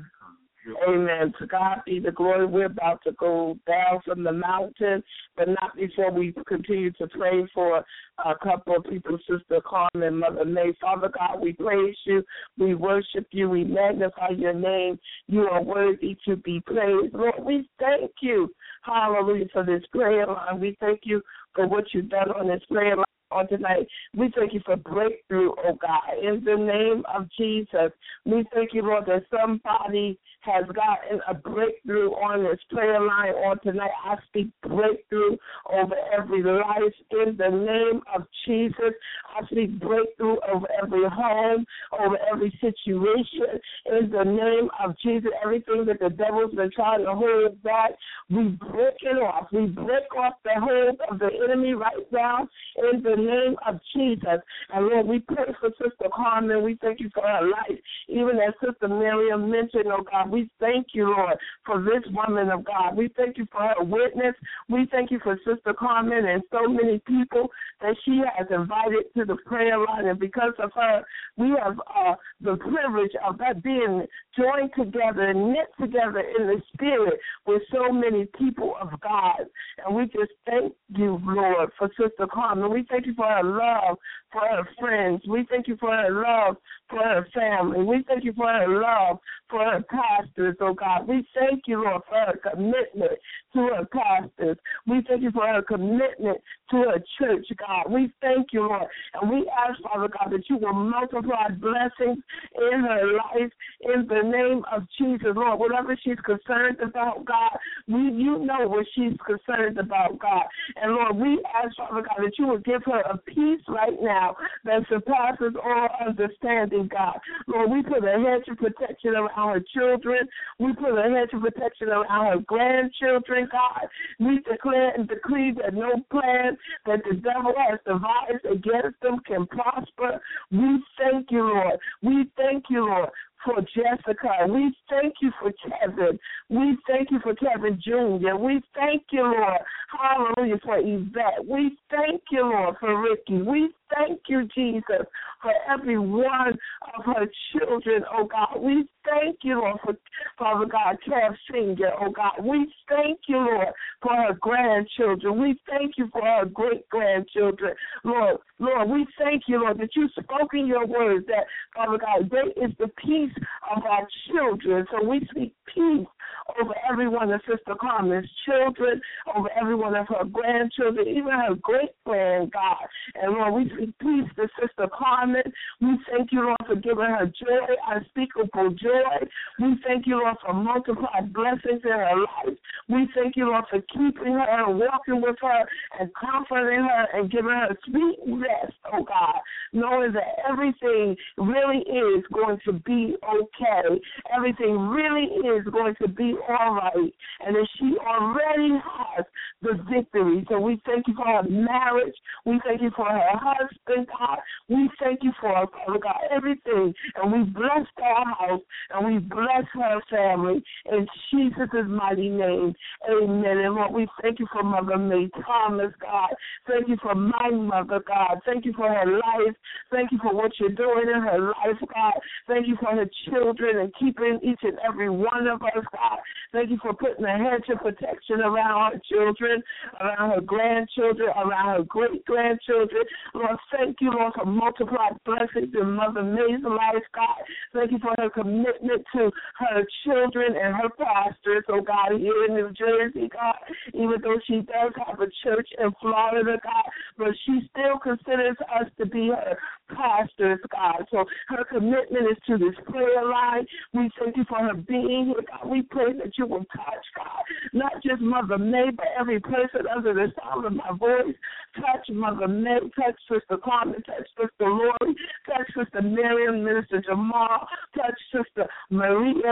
Amen. To God be the glory. We're about to go down from the mountain, but not before we continue to pray for a couple of people, Sister Carmen, Mother May. Father God, we praise you. We worship you. We magnify your name. You are worthy to be praised. Lord, we thank you, hallelujah, for this prayer line. We thank you for what you've done on this prayer line on tonight. We thank you for breakthrough, oh God, in the name of Jesus. We thank you, Lord, that somebody has gotten a breakthrough on this prayer line on tonight. I speak breakthrough over every life in the name of Jesus. I speak breakthrough over every home, over every situation in the name of Jesus. Everything that the devil's been trying to hold back, we break it off. We break off the hold of the enemy right now in the name of Jesus. And Lord, we pray for Sister Carmen. We thank you for her life. Even as Sister Miriam mentioned, oh God, we thank you, Lord, for this woman of God. We thank you for her witness. We thank you for Sister Carmen and so many people that she has invited to the prayer line. And because of her, we have the privilege of that being joined together and knit together in the spirit with so many people of God. And we just thank you, Lord, for Sister Carmen. We thank you for her love for her friends. We thank you for her love for her family. We thank you for her love for her pastors, oh God. We thank you, Lord, for her commitment to her pastors. We thank you for her commitment to her church, God. We thank you, Lord. And we ask, Father God, that you will multiply blessings in her life in the name of Jesus, Lord. Whatever she's concerned about, God, you know what she's concerned about, God. And Lord, we ask, Father God, that you will give her a peace right now that surpasses all understanding, God. Lord, we put a hedge of protection around her children. We put a hedge of protection around her grandchildren, God. We declare and decree that no plan that the devil has devised against them can prosper. We thank you, Lord. We thank you, Lord, for Jessica. We thank you for Kevin. We thank you for Kevin Jr. We thank you, Lord, hallelujah, for Yvette. We thank you, Lord, for Ricky. We thank you, Jesus, for every one of her children, oh God. We thank you, Lord, for Father God, Kev Sr., oh God. We thank you, Lord, for her grandchildren. We thank you for her great-grandchildren. Lord, we thank you, Lord, that you spoke in your words that, Father God, great is the peace of our children. So we speak peace over every one of Sister Carmen's children, over every one of her grandchildren, even her great-grand, God. And Lord, we speak peace to Sister Carmen. We thank you, Lord, for giving her joy, unspeakable joy. We thank you, Lord, for multiplied blessings in her life. We thank you, Lord, for keeping her and walking with her and comforting her and giving her sweet rest, oh God, knowing that everything really is going to be okay. Everything really is going to be all right, and that she already has the victory. So we thank you for her marriage. We thank you for her husband, God. We thank you for her, Father God, everything. And we bless our house, and we bless her family in Jesus' mighty name. Amen. And Lord, we thank you for Mother May Thomas, God. Thank you for my mother, God. Thank you for her life. Thank you for what you're doing in her life, God. Thank you for her children and keeping each and every one of us, God. Thank you for putting a hedge of protection around her children, around her grandchildren, around her great-grandchildren. Lord, thank you, Lord, for multiplied blessings in Mother May's life, God. Thank you for her commitment to her children and her pastors, oh God, here in New Jersey, God, even though she does have a church in Florida, God, but she still considers us to be her pastors, God. So her commitment is to this prayer line. We thank you for her being here, God. We pray that you will touch, God, not just Mother May, but every person under the sound of my voice. Touch Mother May, touch Sister Carmen, touch Sister Lori, touch Sister Miriam, Minister Jamal, touch Sister Maria,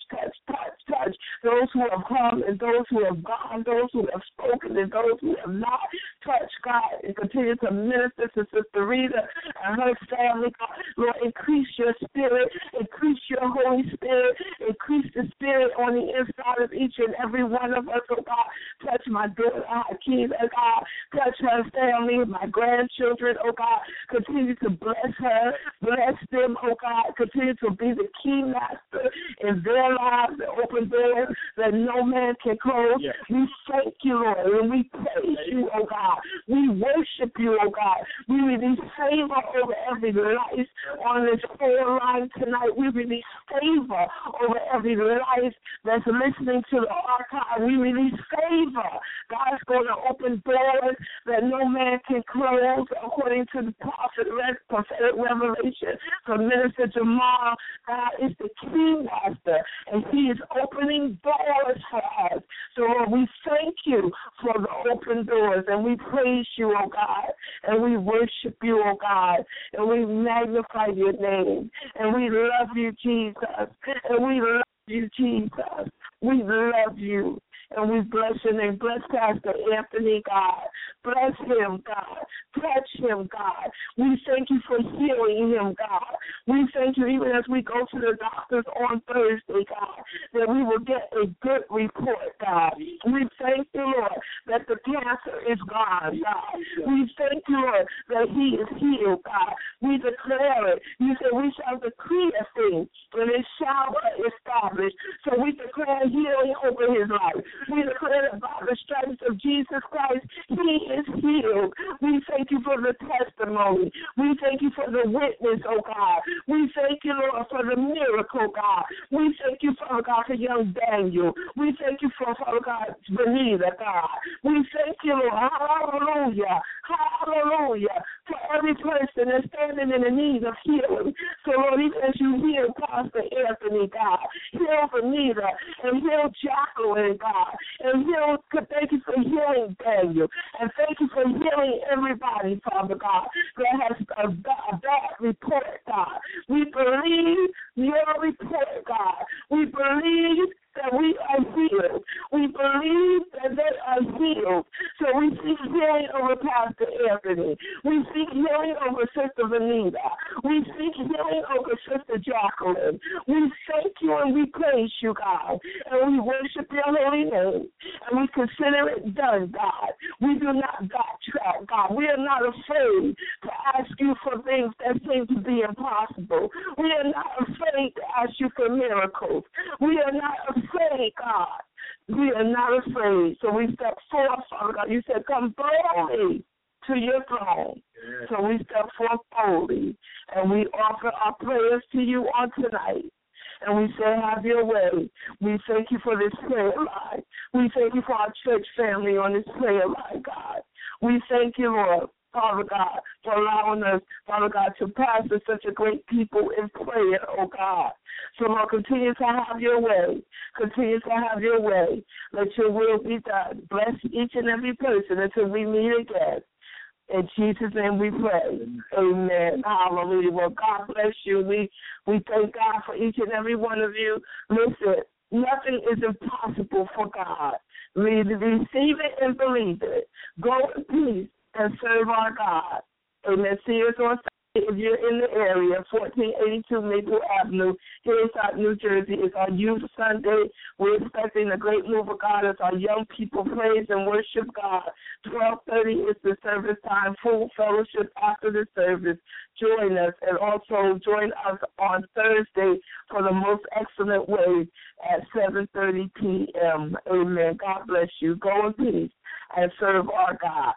touch those who have come and those who have gone, those who have spoken and those who have not. Touch, God, and continue to minister to Sister Rita and her family, God. Lord, increase your spirit, increase your Holy Spirit, increase the spirit on the inside of each and every one of us, oh God. Touch my daughter, Hakeem, oh God. Touch her family, my grandchildren, oh God. Continue to bless her, bless them, oh God. Continue to be the key master in their lives, and open doors that no man can close. Yes. We thank you, Lord, and we praise you, oh God. We worship you, oh God. We release favor over every life on this prayer line tonight. We release favor over every life that's listening to the archive. We release favor. God's going to open doors that no man can close, according to the prophetic revelation from Minister Jamal. God is the key master, and he is opening doors for us. So, Lord, we thank you for the open doors, and we praise you, oh God, and we worship you, oh God, and we magnify your name, and we love you, Jesus, and we love you, Jesus. We love you. And we bless your name. Bless Pastor Anthony, God. Bless him, God. Touch him, God. We thank you for healing him, God. We thank you even as we go to the doctors on Thursday, God, that we will get a good report, God. We thank you, Lord, that the cancer is gone, God. We thank you, Lord, that he is healed, God. We declare it. You said we shall decree a thing, and it shall be established. So we declare healing over his life. We declare that by the stripes of Jesus Christ, he is healed. We thank you for the testimony. We thank you for the witness, oh God. We thank you, Lord, for the miracle, God. We thank you, Father God, for young Daniel. We thank you for, Father God, Benita, God. We thank you, Lord. Hallelujah. Hallelujah. For every person that's standing in the need of healing. So, Lord, even as you heal Pastor Anthony, God, heal Benita and heal Jacqueline, God. And thank you for healing Daniel. And thank you for healing everybody, Father God, that has a bad report, God. We believe your report, God. We believe that we are healed. We believe that they are healed. So we seek healing over Pastor Anthony. We seek healing over Sister Benita. We seek healing over Sister Jacqueline. We thank you and we praise you, God. And we worship your holy name. And we consider it done, God. We do not backtrack, God. We are not afraid to ask you for things that seem to be impossible. We are not afraid to ask you for miracles. We are not afraid, God. We are not afraid. So we step forth, Father God. You said, come boldly to your throne. Yes. So we step forth boldly, and we offer our prayers to you on tonight. And we say, have your way. We thank you for this prayer line. We thank you for our church family on this prayer line, God. We thank you, Lord, Father God, for allowing us, Father God, to pastor such a great people in prayer, oh God. So, Lord, continue to have your way. Continue to have your way. Let your will be done. Bless each and every person until we meet again. In Jesus' name we pray. Amen. Hallelujah. Well, God bless you. We thank God for each and every one of you. Listen, nothing is impossible for God. We receive it and believe it. Go in peace and serve our God. Amen. See us on Sunday if you're in the area, 1482 Maple Avenue, Hillside, New Jersey. It's our Youth Sunday. We're expecting a great move of God as our young people praise and worship God. 12:30 is the service time, full fellowship after the service. Join us, and also join us on Thursday for the most excellent way at 7:30 p.m. Amen. God bless you. Go in peace and serve our God.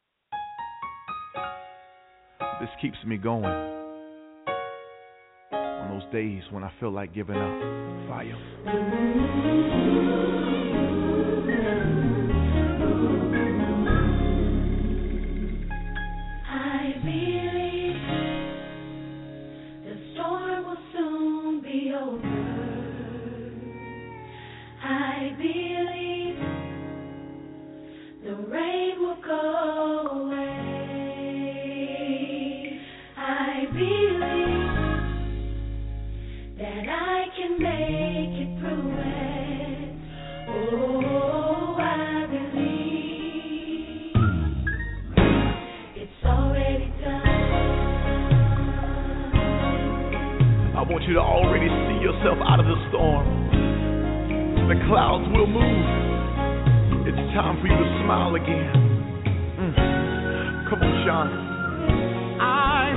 This keeps me going on those days when I feel like giving up. Fire. I believe the storm will soon be over. I believe the rain will go away. move. It's time for you to smile again. Come on, Sean. I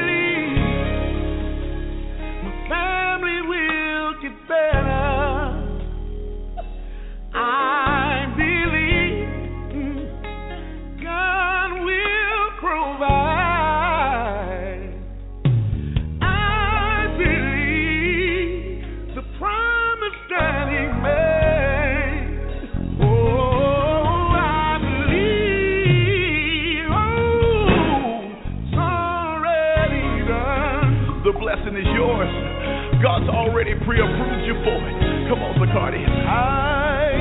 believe my family will get better. I believe God will provide. I believe the promise that He made. Oh, I believe. Oh, it's already done. The blessing is yours. God's already pre-approved you for it. Come on, Zacardi. I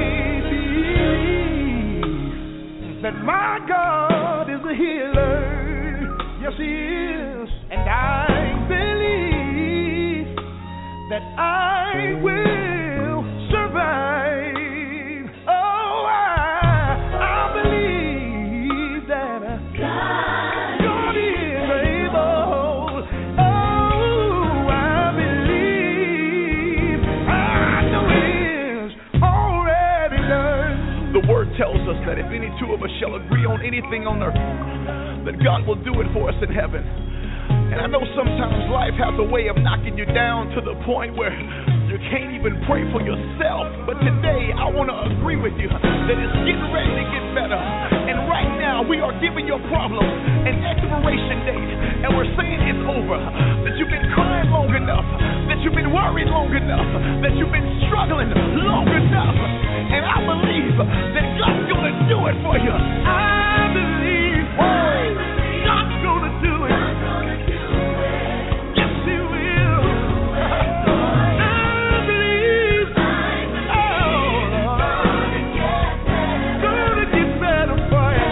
believe that my God is a healer. Yes, He is. And I believe that I will survive. Oh, I believe that God is able. Oh, I believe. I know it is already done. The word tells us that if any two of us shall agree on anything on earth, that God will do it for us in heaven. And I know sometimes life has a way of knocking you down to the point where you can't even pray for yourself. But today I want to agree with you that it's getting ready to get better. And right now we are giving your problem an expiration date. And we're saying it's over. That you've been crying long enough. That you've been worried long enough. That you've been struggling long enough. And I believe that God's going to do it for you. I believe God's going to do it. Yes, He will. I believe. Oh, gonna get better for you.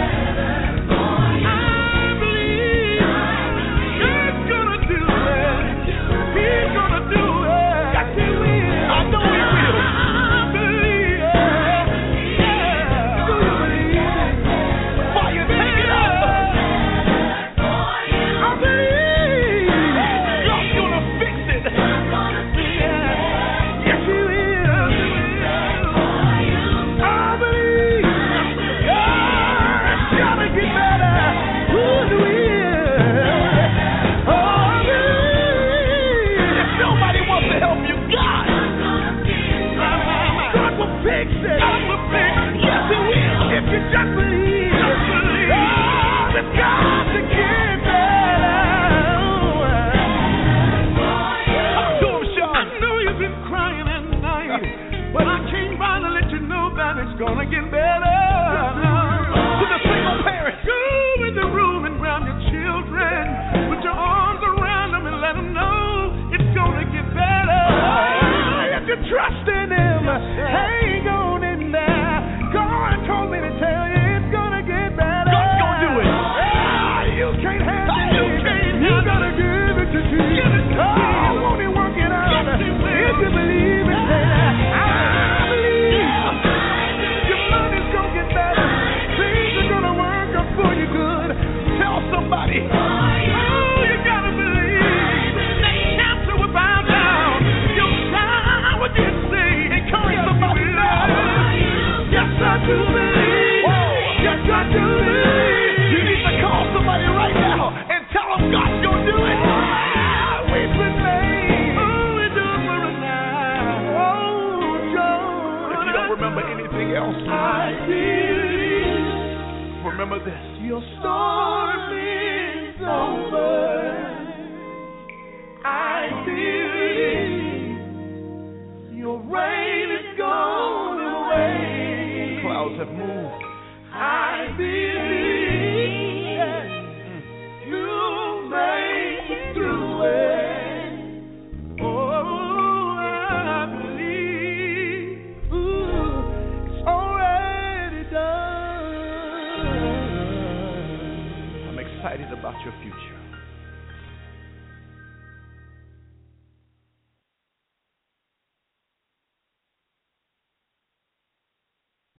I believe God's gonna do it. He's gonna do it. Yes, He will. I know He will. I believe. Yeah. Do you believe it? Fire, take it up. I believe God's going to fix it. yes, He will. I believe God's gonna get better. Who will? Oh, I believe. If nobody wants to help you, God God will fix it. God will fix it. Yes, He will. If you just believe. Oh, it's got to get better. Talk to him, Sean. I know you've been crying at night, but I came by to let you know that it's gonna get better. To the single parents. Go in the room and grab your children, put your arms around them and let them know it's gonna get better. If you trust in Him, hang on in there. God told me to tell you it's gonna get better. God's gonna do it. You can't handle it. You can't You gotta give it to Jesus. Oh, won't He work it out? Yes, He will. If you believe it, say, I believe. Your money's gonna get better. Things are gonna work out for you good. Tell somebody. Oh, you gotta believe. That cancer will bow down. Your child will get saved. Encourage somebody now. Yes, I do believe. Yes, I do believe. You need to call somebody right now and tell them God's going to do it. We've been made. Oh, we do it for us now. Oh, John. If you don't remember anything else, I believe remember this. your storm is over. I believe your rain is gone away. Clouds have moved. I believe you made it through it. Oh, I believe it's already done. I'm excited about your future.